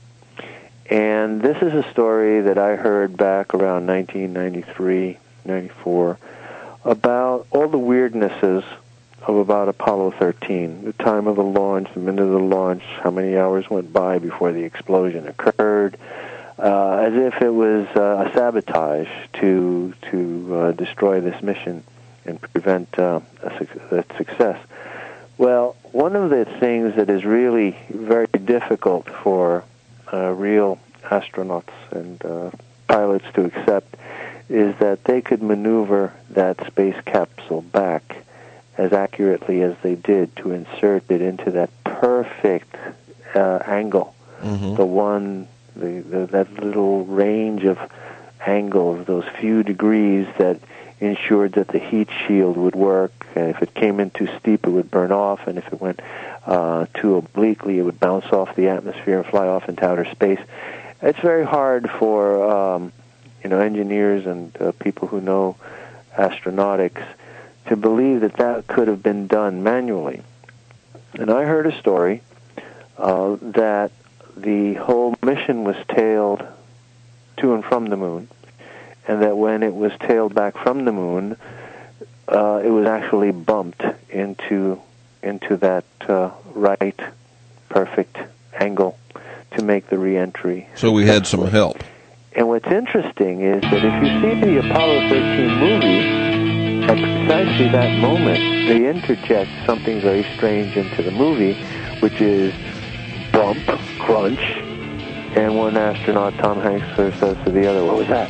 and this is a story that I heard back around nineteen ninety-three, ninety-four, about all the weirdnesses of about Apollo thirteen, the time of the launch, the minute of the launch, how many hours went by before the explosion occurred, uh, as if it was uh, a sabotage to to uh, destroy this mission and prevent uh, a, su- a success. Well, one of the things that is really very difficult for uh, real astronauts and uh, pilots to accept is that they could maneuver that space capsule back as accurately as they did to insert it into that perfect uh, angle, mm-hmm. the one, the, the that little range of angles, those few degrees that ensured that the heat shield would work, and if it came in too steep, it would burn off, and if it went uh, too obliquely, it would bounce off the atmosphere and fly off into outer space. It's very hard for um, you know engineers and uh, people who know astronautics to believe that that could have been done manually. And I heard a story uh, that the whole mission was tailed to and from the moon, and that when it was tailed back from the moon, uh, it was actually bumped into into that uh, right, perfect angle to make the re-entry. So we had some help. And what's interesting is that if you see the Apollo thirteen movie, at precisely that moment, they interject something very strange into the movie, which is bump, crunch, and one astronaut, Tom Hanks, says to the other, what was that?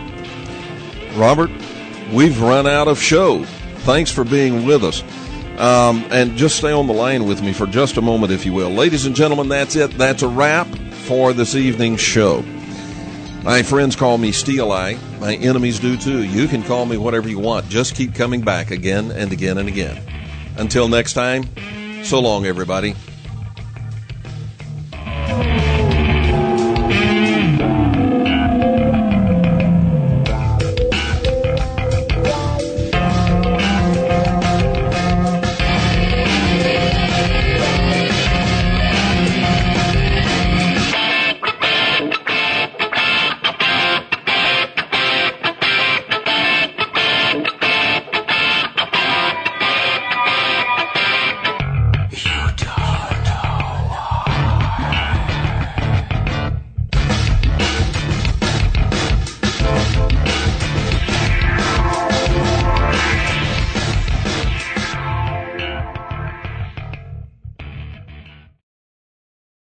Robert, we've run out of show. Thanks for being with us. Um, and just stay on the line with me for just a moment, if you will. Ladies and gentlemen, that's it. That's a wrap for this evening's show. My friends call me Steel Eye. My enemies do too. You can call me whatever you want. Just keep coming back again and again and again. Until next time, so long, everybody.